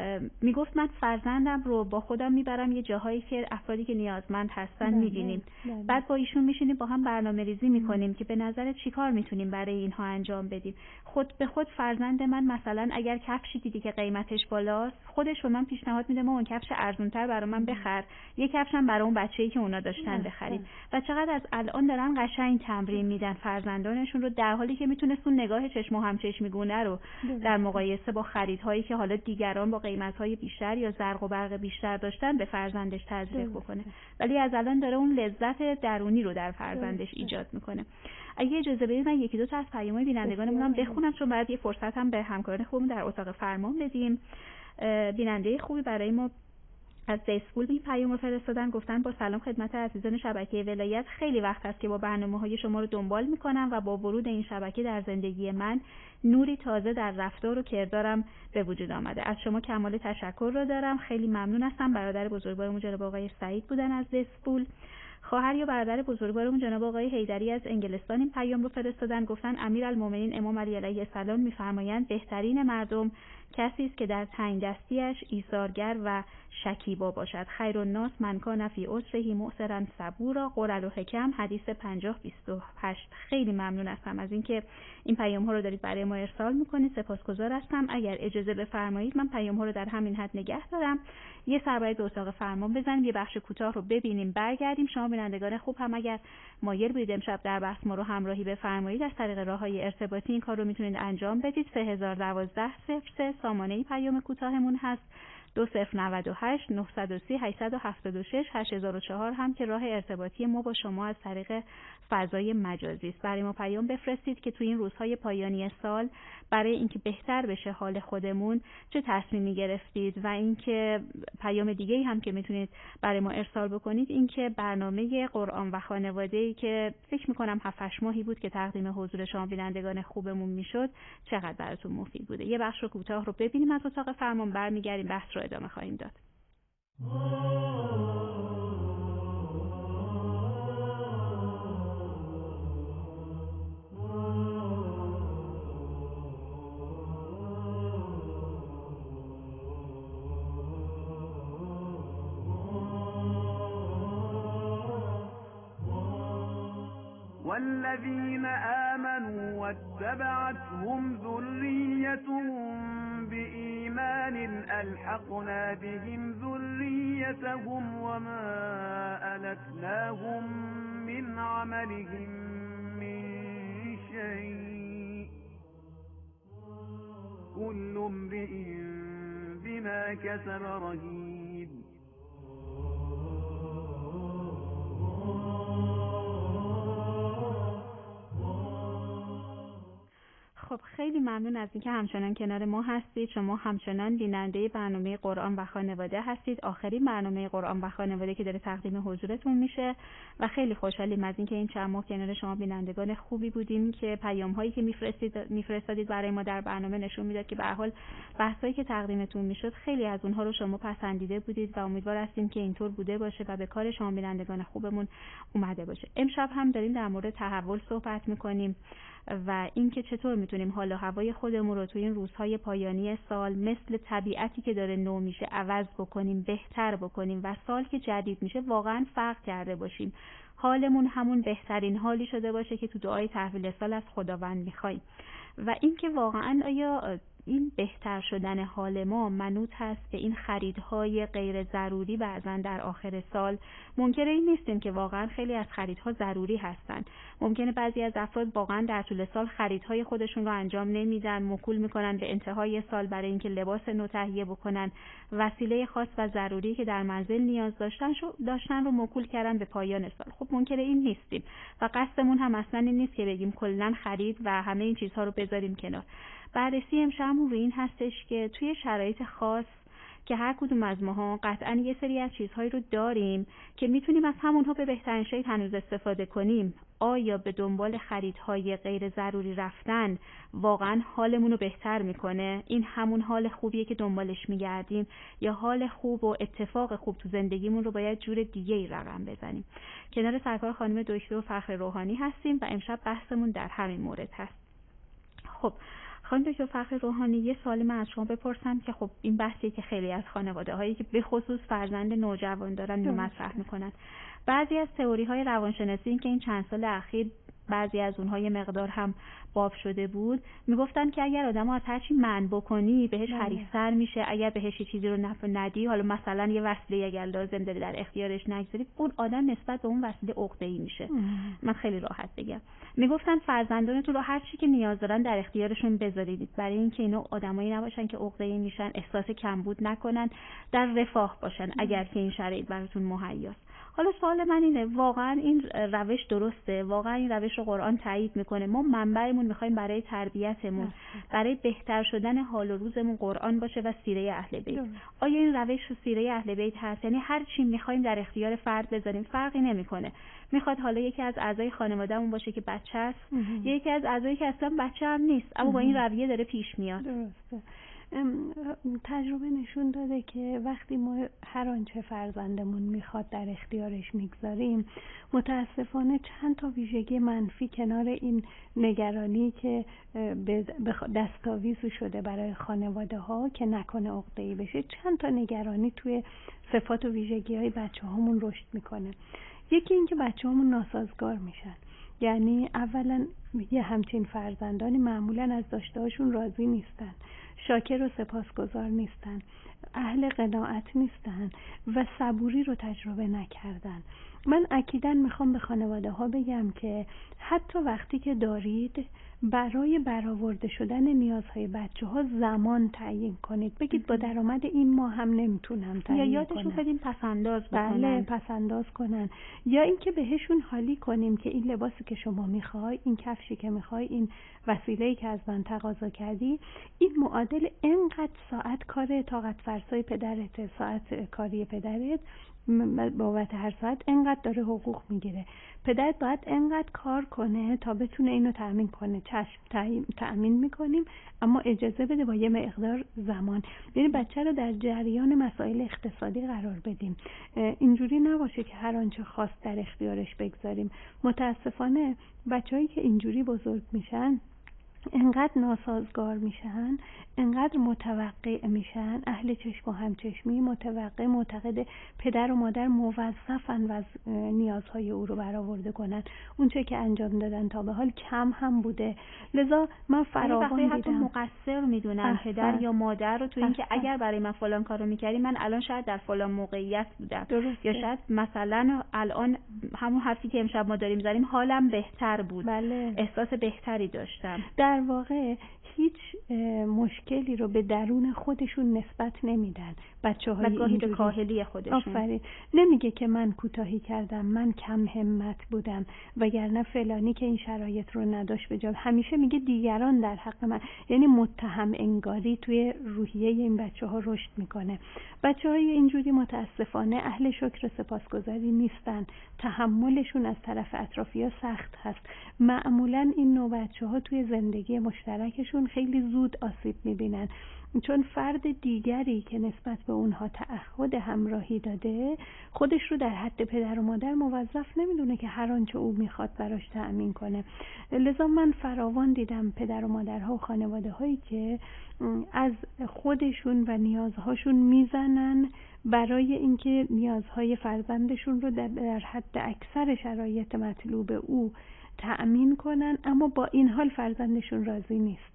میگفت من فرزندم رو با خودم میبرم یه جاهایی که افرادی که نیازمند هستن میبینیم، بعد با ایشون میشینیم با هم برنامه‌ریزی میکنیم که به نظر چیکار میتونیم برای اینها انجام بدیم. خود به خود فرزند من مثلا اگر کفشی دیدی که قیمتش بالاست، خودش به من پیشنهاد میده ما اون کفش ارزان‌تر برای من بخر، یه کفشم برای اون بچه‌ای که اونا داشتن بخریم. و چقدر از الان دارن قشنگ تمرین میدن فرزندانشون رو، در حالی که میتونست اون نگاه چشم و همچشمیگونه رو در مقایسه با خریدهایی که حالا دیگران با قیمت‌های بیشتر یا زرق و برق بیشتر داشتن به فرزندش تزریق بکنه، ولی از الان داره اون لذت درونی رو در فرزندش ایجاد میکنه. اگه اجازه بدید من یکی دو تا از پیام‌های بینندگانمون بخونم، چون بعد یه فرصت هم به همکاران خوبمون در اتاق فرمان بدیم. بیننده خوبی برای ما از فیسبوک این پیام رو فرستادن، گفتن با سلام خدمت عزیزان شبکه ولایت، خیلی وقت است که با برنامه‌های شما رو دنبال می‌کنم و با ورود این شبکه در زندگی من نوری تازه در رفتار و کردارم به وجود آمده. از شما کمال تشکر رو دارم، خیلی ممنون هستم. برادر بزرگوارمون جناب آقای سعید بودن از فیسبوک. خواهر یا برادر بزرگوارمون جناب آقای حیدری از انگلستان این پیام رو فرستادن، گفتن امیرالمومنین امام علی علیه السلام می‌فرمایند بهترین مردم کسی است که در تنگ دستیش ایثارگر و شکیبا باشد. خیر الناس من کان فی عسره مؤثرا صبورا. قرل و حکم حدیث 50:28. خیلی ممنون هستم از اینکه این پیام ها رو دارید برای ما ارسال میکنید، سپاسگزار هستم. اگر اجازه بفرمایید من پیام ها رو در همین حد نگه دارم، یه سر به اتاق فرمان بزنیم، یه بخش کوتاه رو ببینیم، برگردیم. شما بینندگان خوب هم اگر مایل بودید امشب در بحث ما رو همراهی بفرمایید، از طریق راههای ارتباطی این کار رو میتونید انجام بدید. 3012 سامانه پیام کوتاهمون هست، 2098 930 876 8004 هم که راه ارتباطی ما با شما از طریق فضای مجازی است. برای ما پیام بفرستید که تو این روزهای پایانی سال برای اینکه بهتر بشه حال خودمون چه تصمیمی گرفتید، و اینکه پیام دیگه‌ای هم که میتونید برای ما ارسال بکنید اینکه برنامه قرآن و خانواده‌ای که فکر می‌کنم 7-8 ماهی بود که تقدیم حضور شما بینندگان خوبمون میشد چقدر براتون مفید بوده. یه بخش کوتاه رو ببینیم از اتاق فرمان، برمیگردیم بحث رو ادامه خواهیم داد. والذين آمنوا واتبعتهم ذريتهم بإيمان ألحقنا بهم ذريتهم وما ألتناهم من عملهم من شيء كل امرئ بما كسب رهين. خب خیلی ممنون از اینکه همچنان کنار ما هستید. شما همچنان بیننده برنامه قرآن و خانواده هستید، آخرین برنامه قرآن و خانواده که داره تقدیم حضورتون میشه و خیلی خوشحالیم از اینکه این چند ماه کنار شما بینندگان خوبی بودیم که پیام هایی که میفرستادید برای ما در برنامه نشون میداد که به هر حال بحثایی که تقدیمتون میشد خیلی از اونها رو شما پسندیده بودید و امیدوار هستیم که اینطور بوده باشه و به کار شما بینندگان خوبمون اومده باشه. امشب هم داریم در مورد تحول صحبت میکنیم و اینکه چطور میتونیم حال و هوای خودمون رو توی این روزهای پایانی سال مثل طبیعتی که داره نو میشه عوض بکنیم، بهتر بکنیم و سال که جدید میشه واقعا فرق کرده باشیم، حالمون همون بهترین حالی شده باشه که تو دعای تحویل سال از خداوند میخوایم. و اینکه واقعا آیا این بهتر شدن حال ما منوط هست به این خریدهای غیر ضروری بعضا در آخر سال. منکر این نیستیم که واقعا خیلی از خریدها ضروری هستن. ممکنه بعضی از افراد واقعا در طول سال خریدهای خودشون رو انجام نمیدن، موکول میکنن به انتهای سال برای اینکه لباس نو تهیه بکنن، وسیله خاص و ضروری که در منزل نیاز داشتن رو موکول کردن به پایان سال. خب منکر این نیستیم و قصدمون هم اصلا این نیست که بگیم کلاً خرید و همه این چیزها رو بذاریم کنار. بررسی امشبمون روی این هستش که توی شرایط خاص که هر کدوم از ماها قطعاً یه سری از چیزهایی رو داریم که میتونیم از همونها به بهترین شکل هنوز استفاده کنیم، آیا به دنبال خریدهای غیر ضروری رفتن واقعاً حالمون رو بهتر میکنه؟ این همون حال خوبیه که دنبالش میگردیم یا حال خوب و اتفاق خوب تو زندگیمون رو باید جور دیگه‌ای رقم بزنیم؟ کنار سرکار خانم دکتر فخر روحانی هستیم و امشب بحثمون در همین مورد هست. خب خانم دکتر فخر روحانی، یه سوال من از شما بپرسم که خب این بحثی که خیلی از خانواده هایی که به خصوص فرزند نوجوان دارن اینو مطرح میکنن. بعضی از تئوری های روانشناسی این که این چند سال اخیر بعضی از اونها یه مقدار هم باب شده بود، میگفتن که اگر آدمو از هر چی منع بکنی بهش حریص‌تر میشه، اگر بهش چیزی رو ندی، حالا مثلا یه وسیله اگر لازم داره در اختیارش نگذاری، اون آدم نسبت به اون وسیله عقده‌ای میشه. من خیلی راحت بگم، میگفتن فرزندانتون رو هر چی که نیاز دارن در اختیارشون بذارید، برای اینکه اینا آدمایی نباشن که عقده‌ای میشن، احساس کمبود نکنن، در رفاه باشن اگر که این شرایط براتون مهیاست. حالا سوال من اینه، واقعا این روش درسته؟ واقعا این روش رو قرآن تایید میکنه؟ ما منبعمون میخوایم برای تربیتمون، برای بهتر شدن حال و روزمون قرآن باشه و سیره اهل بیت. آیا این روش و سیره اهل بیت هست؟ یعنی هر چی میخوایم در اختیار فرد بذاریم، فرقی نمیکنه. میخواد حالا یکی از اعضای خانوادهمون باشه که بچه است، یا یکی از اعضایی که اصلا بچه هم نیست اما با این رویه داره پیش میاد. درسته. تجربه نشون داده که وقتی ما هر آنچه فرزندمون میخواد در اختیارش میگذاریم، متاسفانه چند تا ویژگی منفی کنار این نگرانی که دستاویز شده برای خانواده ها که نکنه عقده‌ای بشه، چند تا نگرانی توی صفات و ویژگی های بچه هامون رشد میکنه. یکی این که بچه هامون ناسازگار میشن. یعنی اولا یه همچین فرزندانی معمولا از داشته‌هاشون راضی نیستن، شاکر و سپاسگزار نیستن، اهل قناعت نیستن و صبوری رو تجربه نکردن. من اکیداً میخوام به خانواده ها بگم که حتی وقتی که دارید، برای برآورده شدن نیازهای بچه ها زمان تعیین کنید. بگید با درآمد این ماه هم نمیتونم تعیین کنم، یا یادشون بدیم پسنداز بکنن. بله، پسنداز کنن. یا اینکه بهشون حالی کنیم که این لباسی که شما میخوای، این کفشی که میخوای، این وسیله‌ای که از من تقاضا کردی، این معادل اینقدر ساعت کار طاقت فرسای پدرت، ساعت کاری پدرت بابت هر ساعت اینقدر داره حقوق میگیره، پدرت باید اینقدر کار کنه تا بتونه اینو تأمین کنه. چشم، تأمین میکنیم، اما اجازه بده با یه مقدار زمان. یعنی بچه رو در جریان مسائل اقتصادی قرار بدیم، اینجوری نباشه که هر آنچه خواست در اختیارش بگذاریم. متاسفانه بچه‌هایی که اینجوری بزرگ میشن انقدر ناسازگار میشن، انقدر متوقع میشن، اهل چشم و همچشمی، متوقع، معتقد پدر و مادر موظفن و نیازهای او رو برآورده کنن. اون چه که انجام دادن تا به حال کم هم بوده. لذا من فراوان دیدم حتی مقصر میدونن پدر یا مادر رو تو اینکه اگر برای من فلان کارو میکردی من الان شاید در فلان موقعیت بودم. درسته. یا شاید مثلا الان همون حرفی که امشب ما داریم زدیم حالم بهتر بود. بله. احساس بهتری داشتم. در واقع هیچ مشکلی رو به درون خودشون نسبت نمیدن بچه‌های گاهی به اینجوری. کاهلی خودشون. آفرین. نمیگه که من کوتاهی کردم، من کم همت بودم، وگرنه فلانی که این شرایط رو نداشت به جا. همیشه میگه دیگران در حق من. یعنی متهم انگاری توی روحیه این بچه‌ها رشد میکنه. بچه‌های اینجوری متاسفانه اهل شکر و سپاسگزاری نیستن. تحملشون از طرف اطرافی‌ها سخت هست. معمولاً این نوع بچه‌ها توی زندگی مشترکشون خیلی زود آسیب میبینن، چون فرد دیگری که نسبت به اونها تعهد همراهی داده خودش رو در حد پدر و مادر موظف نمیدونه که هر آنچه او میخواد براش تأمین کنه. لذا من فراوان دیدم پدر و مادرها و خانواده هایی که از خودشون و نیازهاشون میزنن برای اینکه نیازهای فرزندشون رو در حد اکثر شرایط مطلوب او تأمین کنن، اما با این حال فرزندشون راضی نیست.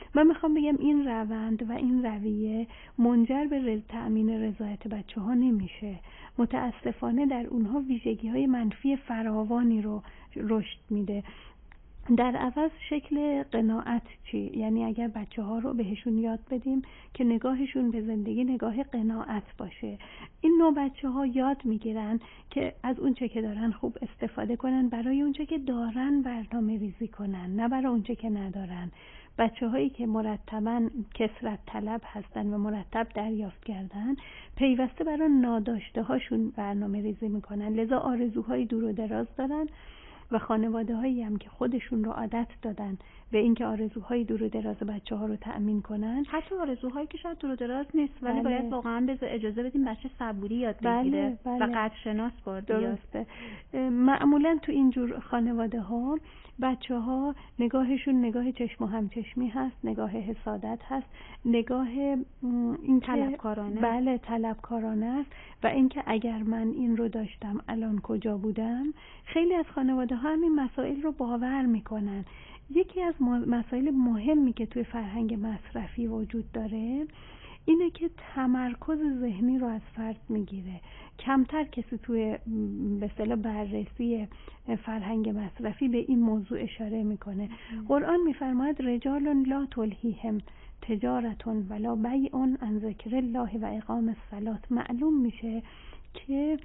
من میخوام بگم این روند و این رویه منجر به تأمین رضایت بچه‌ها نمیشه. متاسفانه در اونها ویژگی‌های منفی فراوانی رو رشد میده. در عوض شکل قناعت چی؟ یعنی اگر بچه‌ها رو بهشون یاد بدیم که نگاهشون به زندگی نگاه قناعت باشه، این نوع بچه‌ها یاد میگیرن که از اون چه که دارن خوب استفاده کنن، برای اون چه که دارن برنامه ریزی کنن، نه برای اون چه که ندارن. بچه‌هایی که مرتباً کثرت طلب هستن و مرتب دریافت کردن، پیوسته برای ناداشته هاشون برنامه ریزی میکنن، لذا آرزوهای دور و دراز دارن و خانواده‌هایی هم که خودشون رو عادت دادن به اینکه آرزوهای دور و دراز بچه‌ها رو تأمین کنن، حتی آرزوهایی که شاید دور و دراز نیست ولی باید واقعا اجازه بدیم بچه صبوری یاد بگیره و قدرشناس بار بیاد. درسته. معمولا تو اینجور خانواده‌ها بچه‌ها نگاهشون نگاه چشم و همچشمی هست، نگاه حسادت هست، نگاه این طلبکارانه. بله، طلبکارانه است و اینکه اگر من این رو داشتم الان کجا بودم. خیلی از خانواده‌ها همین مسائل رو باور میکنن. یکی از مسائل مهمی که توی فرهنگ مصرفی وجود داره اینه که تمرکز ذهنی رو از فرد میگیره. کمتر کسی توی به اصطلاح بررسی فرهنگ مصرفی به این موضوع اشاره میکنه. قرآن میفرماید رجال لا تلهیهم تجارت ولا بیع عن ذکر الله و اقام الصلاة. معلوم میشه که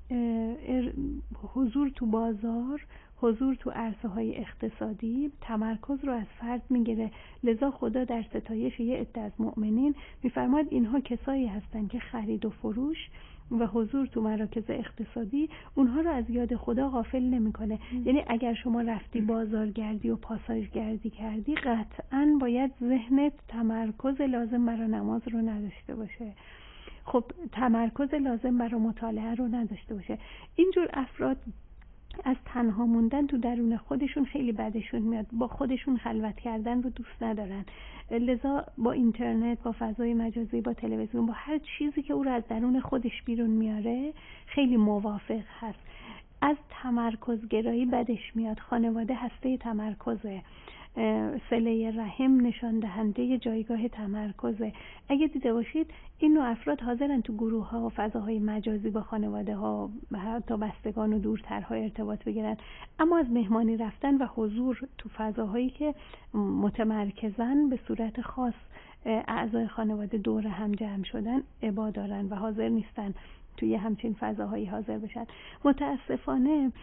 حضور تو بازار، حضور تو عرصه‌های اقتصادی تمرکز رو از فرد میگیره. لذا خدا در ستایش یه عده از مؤمنین میفرماید اینها کسایی هستن که خرید و فروش و حضور تو مراکز اقتصادی اونها رو از یاد خدا غافل نمیکنه. یعنی اگر شما رفتی بازارگردی و پاساژگردی کردی، قطعاً باید ذهنت تمرکز لازم برای نماز رو نداشته باشه، خب تمرکز لازم برای مطالعه رو نداشته باشه. اینجور افراد از تنها موندن تو درون خودشون خیلی بدشون میاد، با خودشون خلوت کردن رو دوست ندارن. لذا با اینترنت، با فضای مجازی، با تلویزیون، با هر چیزی که او رو از درون خودش بیرون میاره خیلی موافق هست. از تمرکز گرایی بدش میاد. خانواده هسته تمرکزه، صله رحم نشان دهنده جایگاه تمرکزه. اگه دیده باشید این نوع افراد حاضرن تو گروه ها و فضاهای مجازی با خانواده ها و حتی بستگان و دورترها ارتباط بگیرن، اما از مهمانی رفتن و حضور تو فضاهایی که متمرکزن به صورت خاص اعضای خانواده دور هم جمع شدن ابا دارن و حاضر نیستن توی همچین فضاهایی حاضر بشن. متاسفانه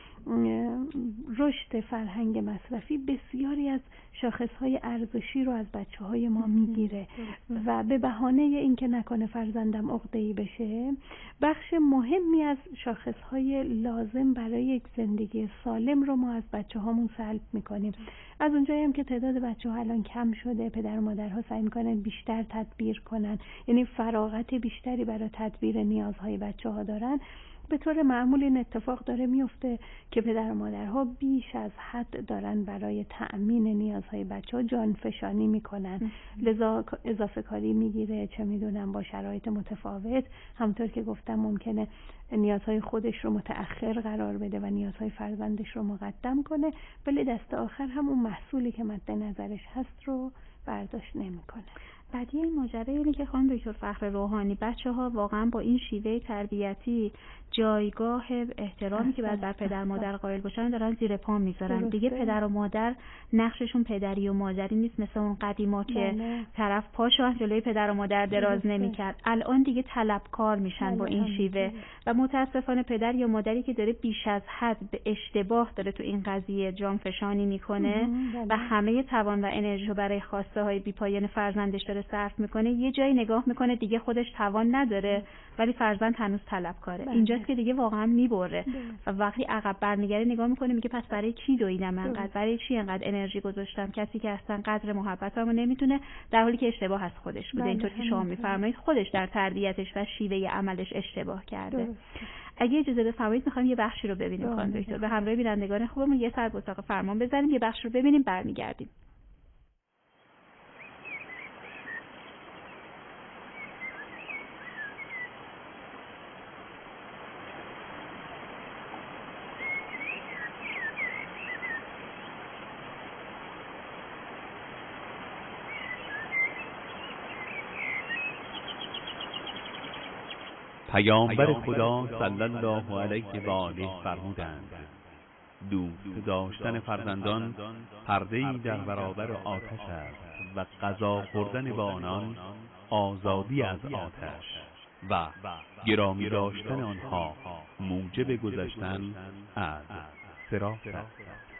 رشد فرهنگ مصرفی بسیاری از شاخصهای ارزشی رو از بچه‌های ما میگیره و به بهانه اینکه نکنه فرزندم عقده‌ای بشه، بخش مهمی از شاخصهای لازم برای یک زندگی سالم رو ما از بچه‌هامون سلب میکنیم. از اونجایی هم که تعداد بچه‌ها الان کم شده، پدر و مادرها سعی میکنن بیشتر تدبیر کنن، یعنی فراغت بیشتری برای تدبیر نیازهای بچه‌ها دارن. به طور معمول این اتفاق داره میفته که پدر و مادرها بیش از حد دارن برای تأمین نیازهای بچه‌ها جانفشانی میکنن. لذا اضافه کاری میگیره، چه میدونم با شرایط متفاوت. همونطور که گفتم ممکنه نیازهای خودش رو متأخر قرار بده و نیازهای فرزندش رو مقدم کنه، ولی دست آخر همون محصولی که مد نظرش هست رو برداشت نمیکنه. بعدی این ماجرا اینه که خانم دکتر فخر روحانی بچه‌ها واقعا با این شیوه تربیتی جایگاه احترامی که بعد بر پدر مادر قائل باشن دارن زیر پا میذارن. دیگه پدر و مادر نقششون پدری و مادری نیست مثل اون قدیما که طرف پاشو جلوی پدر و مادر دراز نمیکرد. الان دیگه طلبکار میشن با این شیوه و متاسفانه پدر یا مادری که داره بیش از حد به اشتباه داره تو این قضیه جانفشانی میکنه و همه توان و انرژی رو برای خواسته های بی‌پایان فرزندش داره صرف میکنه، یه جایی نگاه میکنه دیگه خودش توان نداره ولی فرزند هنوز طلبکاره. اینجاست که دیگه واقعا میبره و وقتی عقب برمیگره نگاه میکنه میگه پس برای چی دویدم انقدر، برای چی انقدر انرژی گذاشتم، کسی که اصلا قدر محبتمو نمیتونه، در حالی که اشتباه از خودش بوده. اینطور که شما میفرمایید خودش در تربیتش و شیوه عملش اشتباه کرده. اگه اجازه بفرمایید میخوایم یه بخشی رو ببینیم خانم دکتر، به همراه بینندگان خوبمون یه سر به اتاق فرمان بزنیم، یه بخش رو ببینیم برمیگردیم. پیامبر خدا صلی الله علیه و آله فرمودند: دوست داشتن فرزندان پرده‌ای در برابر آتش است و غذا خوردن با آنان آزادی از آتش و گرامی داشتن آنها موجب گذشتن از صراط است.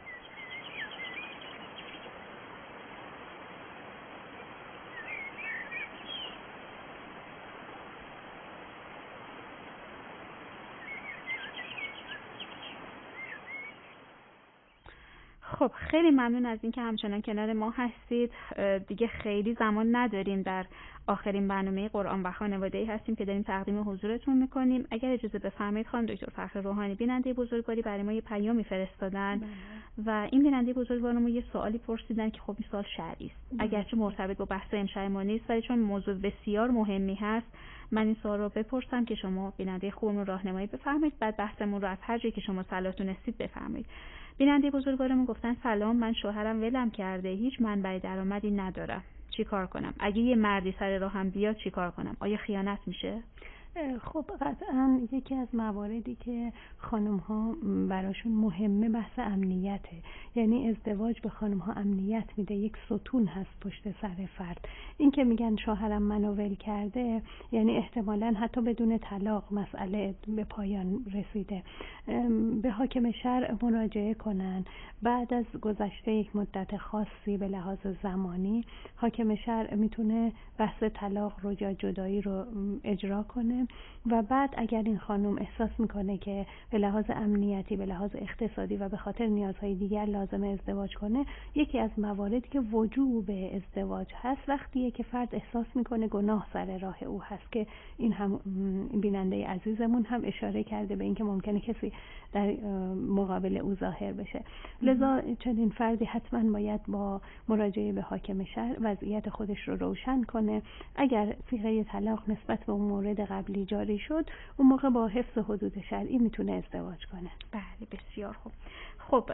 خب خیلی ممنون از اینکه همچنان کنار ما هستید. دیگه خیلی زمان نداریم، در آخرین برنامه قرآن و خانواده‌ای هستیم که داریم تقدیم حضورتون میکنیم. اگر اجازه بفرمایید خانم دکتر فخر روحانی، بیننده بزرگواری، برای ما یه پیامی فرستادن و این بیننده بزرگوارمون یه سوالی پرسیدن که خب این سوال شرعی است، اگرچه مرتبط با بحث امشب ما نیست، ولی چون موضوع بسیار مهمی هست من این سوال رو بپرسم که شما بیننده خوبمون راهنمایی بفرمایید، بعد بحثمون رو از هر جایی که شما صلاح دونستید بفرمایید. بیننده بزرگوارمون گفتن سلام، من شوهرم ولم کرده، هیچ منبع درآمدی ندارم، چی کار کنم؟ اگه یه مردی سر راهم بیاد چی کار کنم؟ آیا خیانت میشه؟ خب قطعا یکی از مواردی که خانم ها براشون مهمه بحث امنیته، یعنی ازدواج به خانم ها امنیت میده، یک ستون هست پشت سر فرد. این که میگن شوهرم منو ول کرده یعنی احتمالاً حتی بدون طلاق مسئله به پایان رسیده، به حاکم شرع مراجعه کنن. بعد از گذشته یک مدت خاصی به لحاظ زمانی حاکم شرع میتونه بحث طلاق رو یا جدایی رو اجرا کنه و بعد اگر این خانم احساس میکنه که به لحاظ امنیتی، به لحاظ اقتصادی و به خاطر نیازهای دیگر لازم ازدواج کنه، یکی از مواردی که وجوب ازدواج هست وقتیه که فرد احساس میکنه گناه سر راه او هست، که این هم بیننده عزیزمون هم اشاره کرده به اینکه ممکنه کسی در مقابل او ظاهر بشه. لذا چنین فردی حتما باید با مراجعه به حاکم شرع وضعیت خودش رو روشن کنه. اگر صیغه طلاق نسبت به اون مورد قبلی جاری شد، اون موقع با حفظ حدود شرعی میتونه ازدواج کنه. بله بسیار خوب. خب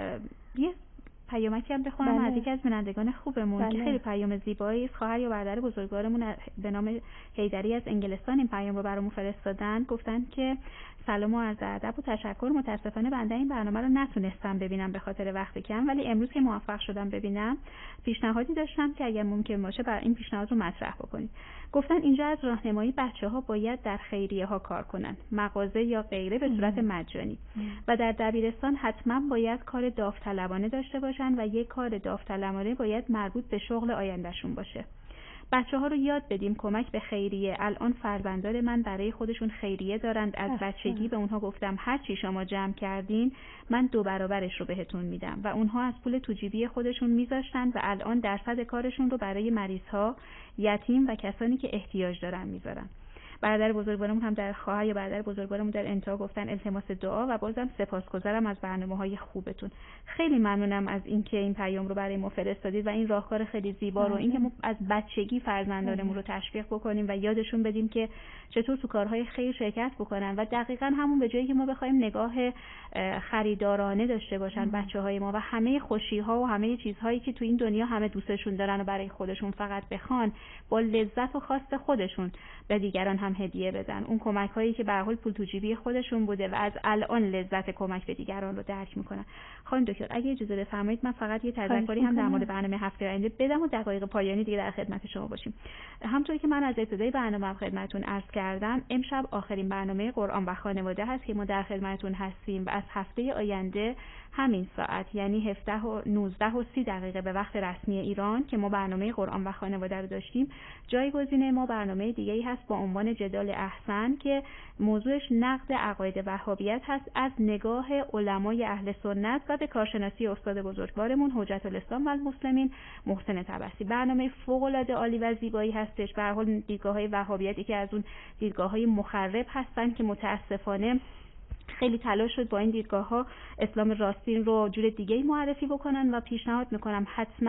یه پیامکی هم بخونم از یکی از بینندگان خوبمون که خیلی پیام زیبایی است. خواهر یا برادر بزرگوارمون به نام حیدری از انگلستان این پیام رو برامون فرستادن. گفتن که سلام و عرض ادب و تشکر، متاسفانه بنده این برنامه رو نتونستم ببینم به خاطر وقت کم، ولی امروز که موفق شدم ببینم پیشنهادی داشتم که اگر ممکن باشه بر این پیشنهاد رو مطرح بکنید. گفتن اینجا از راهنمایی بچه‌ها باید در خیریه ها کار کنن، مغازه یا غیره به صورت مجانی، و در دبیرستان حتما باید کار داوطلبانه داشته باشن و یک کار داوطلبانه باید مربوط به شغل آیندهشون باشه. بچه‌ها رو یاد بدیم کمک به خیریه. الان فرزندان من برای خودشون خیریه دارند، از بچگی به اونها گفتم هر چی شما جمع کردین من 2 برابرش رو بهتون میدم و اونها از پول تو جیبی خودشون میذاشتن و الان درصد کارشون رو برای مریض‌ها، یتیم و کسانی که احتیاج دارن میذارن. برادر بزرگوارمون هم در خواهر یا برادر بزرگوارمون در انتها گفتن التماس دعا و بازم سپاسگزارم از برنامه‌های خوبتون. خیلی ممنونم از اینکه این پیام رو برای ما فرستادید و این راهکار خیلی زیبا رو، اینکه ما از بچگی فرزندانمون رو تشویق بکنیم و یادشون بدیم که چطور تو کارهای خیر شرکت بکنن و دقیقاً همون به جایی که ما بخوایم نگاه خریدارانه داشته باشن بچه‌های ما و همه خوشی‌ها و همه چیزهایی که تو این دنیا همه دوستشون دارن و برای خودشون فقط بخوان، با لذت و خواست خودشون به دیگران هم هدیه بدن. اون کمک‌هایی که به هر حال پول تو جیبی خودشون بوده و از الان لذت کمک به دیگران رو درک میکنن. خانم دکتر اگه اجازه بفرمایید من فقط یه تذکری هم در مورد برنامه هفته آینده بدم و دقایق پایانی دیگه در خدمت شما باشیم. همونطوری که من از ابتدای برنامه خدمتتون عرض کردم، امشب آخرین برنامه قرآن و خانواده هست که ما در خدمتتون هستیم و از هفته آینده همین ساعت یعنی 17 و 19 و 30 دقیقه به وقت رسمی ایران که ما برنامه قرآن و خانواده رو داشتیم، جایگزین ما برنامه دیگه‌ای هست با عنوان جدال احسن که موضوعش نقد عقاید وهابیت هست از نگاه علمای اهل سنت و به کارشناسی استاد بزرگوارمون حجت الاسلام و المسلمین محسن طبسی. برنامه فوق‌العاده عالی و زیبایی هستش. به هر حال دیدگاه‌های وهابیتی که از اون دیدگاه‌های مخرب هستن که متأسفانه خیلی تلاش شد با این دیدگاه‌ها اسلام راستین رو جور دیگه‌ای معرفی بکنن و پیشنهاد میکنم حتما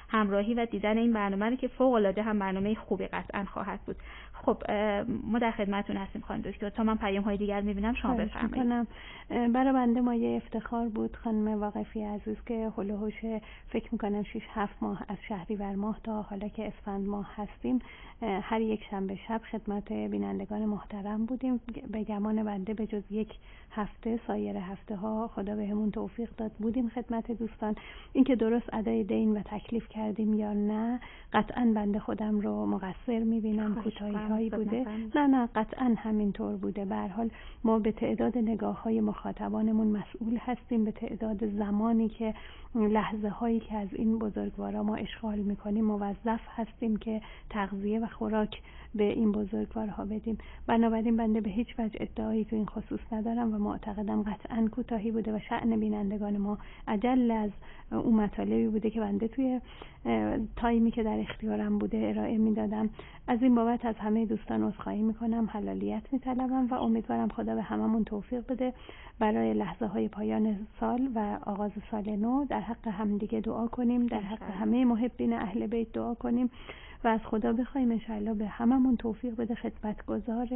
همراهی و دیدن این برنامه رو که فوق‌العاده هم برنامه خوبی قطعاً خواهد بود. خب ما در خدمتتون هستیم خانم دکتر. تا من پیام‌های دیگر می‌بینم شما بفرمایید. برای بنده مایه افتخار بود خانم واقفی عزیز که هول و هوش فکر می‌کنم 6-7 ماه از شهریور ماه تا حالا که اسفند ماه هستیم هر یک شنبه شب خدمت بینندگان محترم بودیم. به گمان بنده به جز یک هفته سایر هفته ها خدا بهمون توفیق داد بودیم خدمت دوستان. اینکه درست ادای دین و تکلیف کردیم یا نه قطعاً بنده خودم رو مقصر می‌بینم. کوتاهی‌هایی بوده؟ نه قطعاً همینطور بوده. به هر حال ما به تعداد نگاه‌های مخاطبانمون مسئول هستیم، به تعداد زمانی که لحظه هایی که از این بزرگوارا ما اشغال میکنیم موظف هستیم که تغذیه و خوراک به این بزرگوارها بدیم. بنابراین بنده به هیچ وجه ادعایی تو این خصوص ندارم و معتقدم قطعاً کوتاهی بوده و شأن بینندگان ما اجل از اون مطالبی بوده که بنده توی تایمی که در اختیارم بوده ارائه میدادم. از این بابت از همه دوستان عذرخواهی میکنم، حلالیت میطلبم و امیدوارم خدا به هممون توفیق بده برای لحظه های پایان سال و آغاز سال نو. در حق همدیگه دعا کنیم، در حق همه محبین اهل بیت دعا کنیم و از خدا بخوایم انشاءالله به هممون توفیق بده خدمتگزار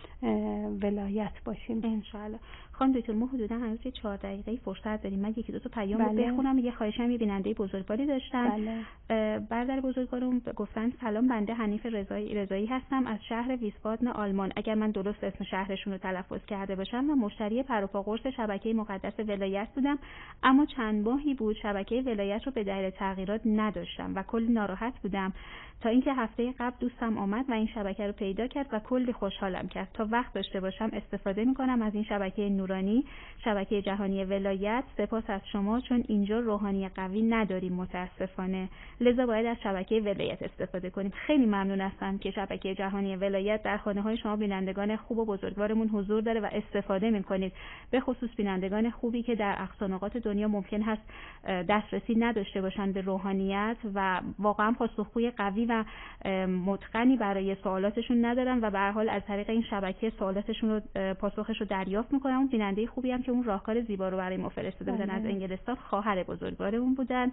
ولایت باشیم انشاءالله. خانم دکتر ما حدودا هنوز 4 دقیقه فرصت داریم. من یکی دو تا پیام رو بخونم. یه خواهشم، یه بیننده بزرگواری داشتن. برادر بزرگوارم گفتن سلام، بنده حنیف رضایی هستم از شهر ویسبادن آلمان. اگر من درست اسم شهرشون رو تلفظ کرده باشم و مشتری پروپا قرص شبکه مقدس ولایت بودم، اما چند ماهی بود شبکه ولایت رو به دلیل تغییرات نداشتم و کلی ناراحت بودم تا اینکه هفته قبل دوستم آمد و این شبکه رو پیدا کرد و کلی خوشحالم کرد. تا وقت داشته باشم استفاده می‌کنم از این شبکه نورانی، شبکه جهانی ولایت. سپاس از شما، چون اینجا روحانی قوی نداریم متاسفانه، لذا باید از شبکه ولایت استفاده کنیم. خیلی ممنون هستم که شبکه جهانی ولایت در خانه‌های شما بینندگان خوب و بزرگوارمون حضور داره و استفاده می‌کنید، به خصوص بینندگان خوبی که در اقصا نقاط دنیا ممکن هست دسترسی نداشته باشن به روحانیت و واقعا پاسخگوی قوی و متقنی برای سوالاتشون ندارن و به هر حال از طریق این شبکه سوالاتشون رو پاسخش رو دریافت می‌کنن. اون بیننده خوبی هم که اون راهکار زیبا رو برای ما فرستاده بودن از انگلستان خواهر بزرگوارمون بودن.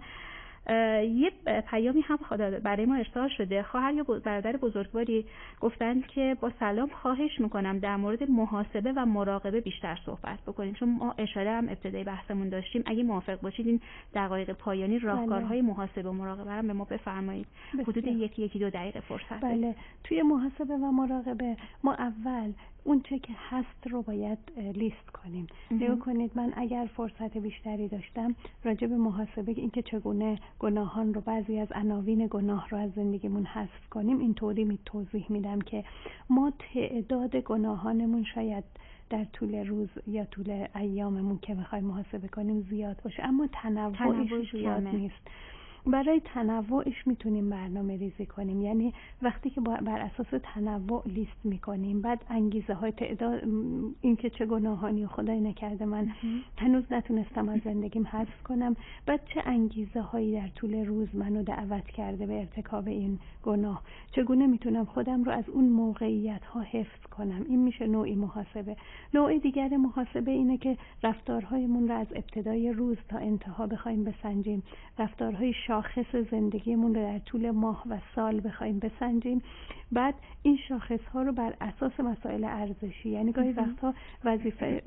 یه پیامی هم برای ما ارسال شده. خواهر یا برادر بزرگواری گفتن که با سلام، خواهش میکنم در مورد محاسبه و مراقبه بیشتر صحبت بکنیم، چون ما اشاره هم ابتدای بحثمون داشتیم. اگه موافق باشید این دقایق پایانی راهکارهای محاسبه و مراقبه هم به ما بفرمایید. حدود 1-2 دقیقه فرصت داریم. بله، توی محاسبه و مراقبه ما اول اون چه که هست رو باید لیست کنیم. نگاه کنید، من اگر فرصت بیشتری داشتم راجع به محاسبه اینکه چگونه گناهان رو، بعضی از عناوین گناه رو از زندگیمون حذف کنیم، اینطوری توضیح میدم که ما تعداد گناهانمون شاید در طول روز یا طول ایاممون که میخوایم محاسبه کنیم زیاد باشه، اما تنوعش زیاد نیست. برای تنوعش میتونیم برنامه ریزی کنیم، یعنی وقتی که بر اساس تنوع لیست میکنیم، بعد انگیزه های تعداد، این که چه گناهانی خدای نکرده من هنوز نتونستم از زندگیم حذف کنم، بعد چه انگیزه هایی در طول روز منو دعوت کرده به ارتکاب این گناه، چگونه میتونم خودم رو از اون موقعیت ها حفظ کنم. این میشه نوعی محاسبه. نوع دیگر محاسبه اینه که رفتارهایمون رو از ابتدای روز تا انتها بخوایم بسنجیم، رفتارهای شاخص زندگیمون رو در طول ماه و سال بخوایم بسنجیم. بعد این شاخص ها رو بر اساس مسائل ارزشی، یعنی گاهی وقتا وظیفه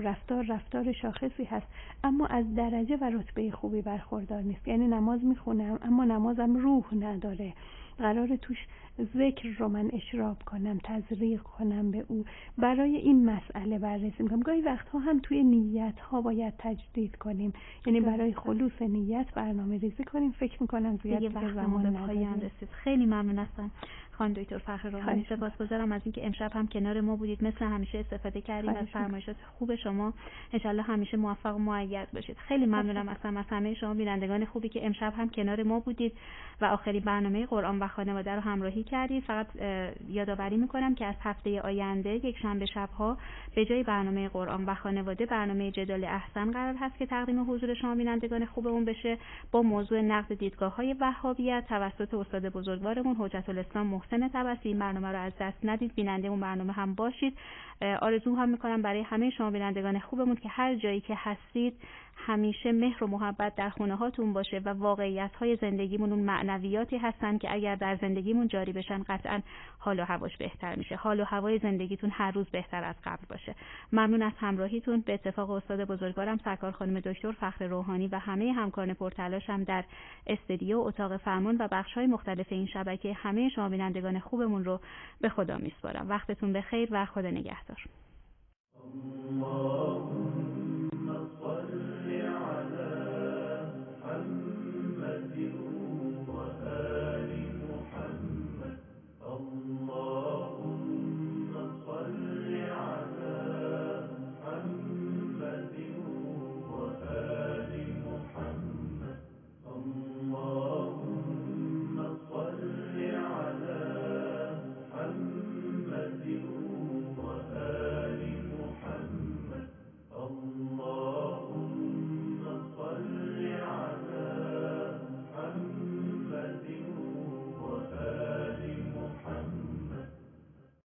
رفتار شاخصی هست اما از درجه و رتبه خوبی برخوردار نیست، یعنی نماز میخونم اما نمازم روح نداره، قرار توش ذکر رو من اشراق کنم، تزریق کنم به او. برای این مسئله بررسی میکنم. گاهی وقتها هم توی نیت ها باید تجدید کنیم، یعنی برای خلوص نیت برنامه ریزی کنیم. فکر میکنم زیاد به زمان نداریم. خیلی ممنون هستم خانم دکتر فخر روحانی. سپاسگزارم از اینکه امشب هم کنار ما بودید. مثل همیشه استفاده کردیم از فرمایشات خوب شما. انشالله همیشه موفق و مؤید باشید. خیلی ممنونم از همه شما بینندگان خوبی که امشب هم کنار ما بودید و آخرین برنامه قرآن و خانواده رو همراهی کردید. فقط یادآوری میکنم که از هفته آینده یک شنبه شب‌ها به جای برنامه قرآن و خانواده برنامه جدال احسن قرار هست که تقدیم حضور شما بینندگان خوبمون بشه با موضوع نقد دیدگاه‌های وهابیت توسط استاد بزرگوارمون حجت الاسلام محسن طبسی. این برنامه رو از دست ندید، بیننده اون برنامه هم باشید. آرزو هم میکنم برای همه شما بینندگان خوبمون که هر جایی که هستید همیشه مهر و محبت در خونه هاتون باشه و واقعیت های زندگیمون اون معنویاتی هستن که اگر در زندگیمون جاری بشن قطعا حال و هواش بهتر میشه. حال و هوای زندگیتون هر روز بهتر از قبل باشه. ممنون از همراهیتون. به اتفاق استاد بزرگوارم سرکار خانم دکتر فخر روحانی و همه همکاران پرتلاشم در استودیو، اتاق فرمان و بخش‌های مختلف این شبکه، همه شما بینندگان خوبمون رو به خدا میسپارم. وقتتون بخیر و خدا نگهدار.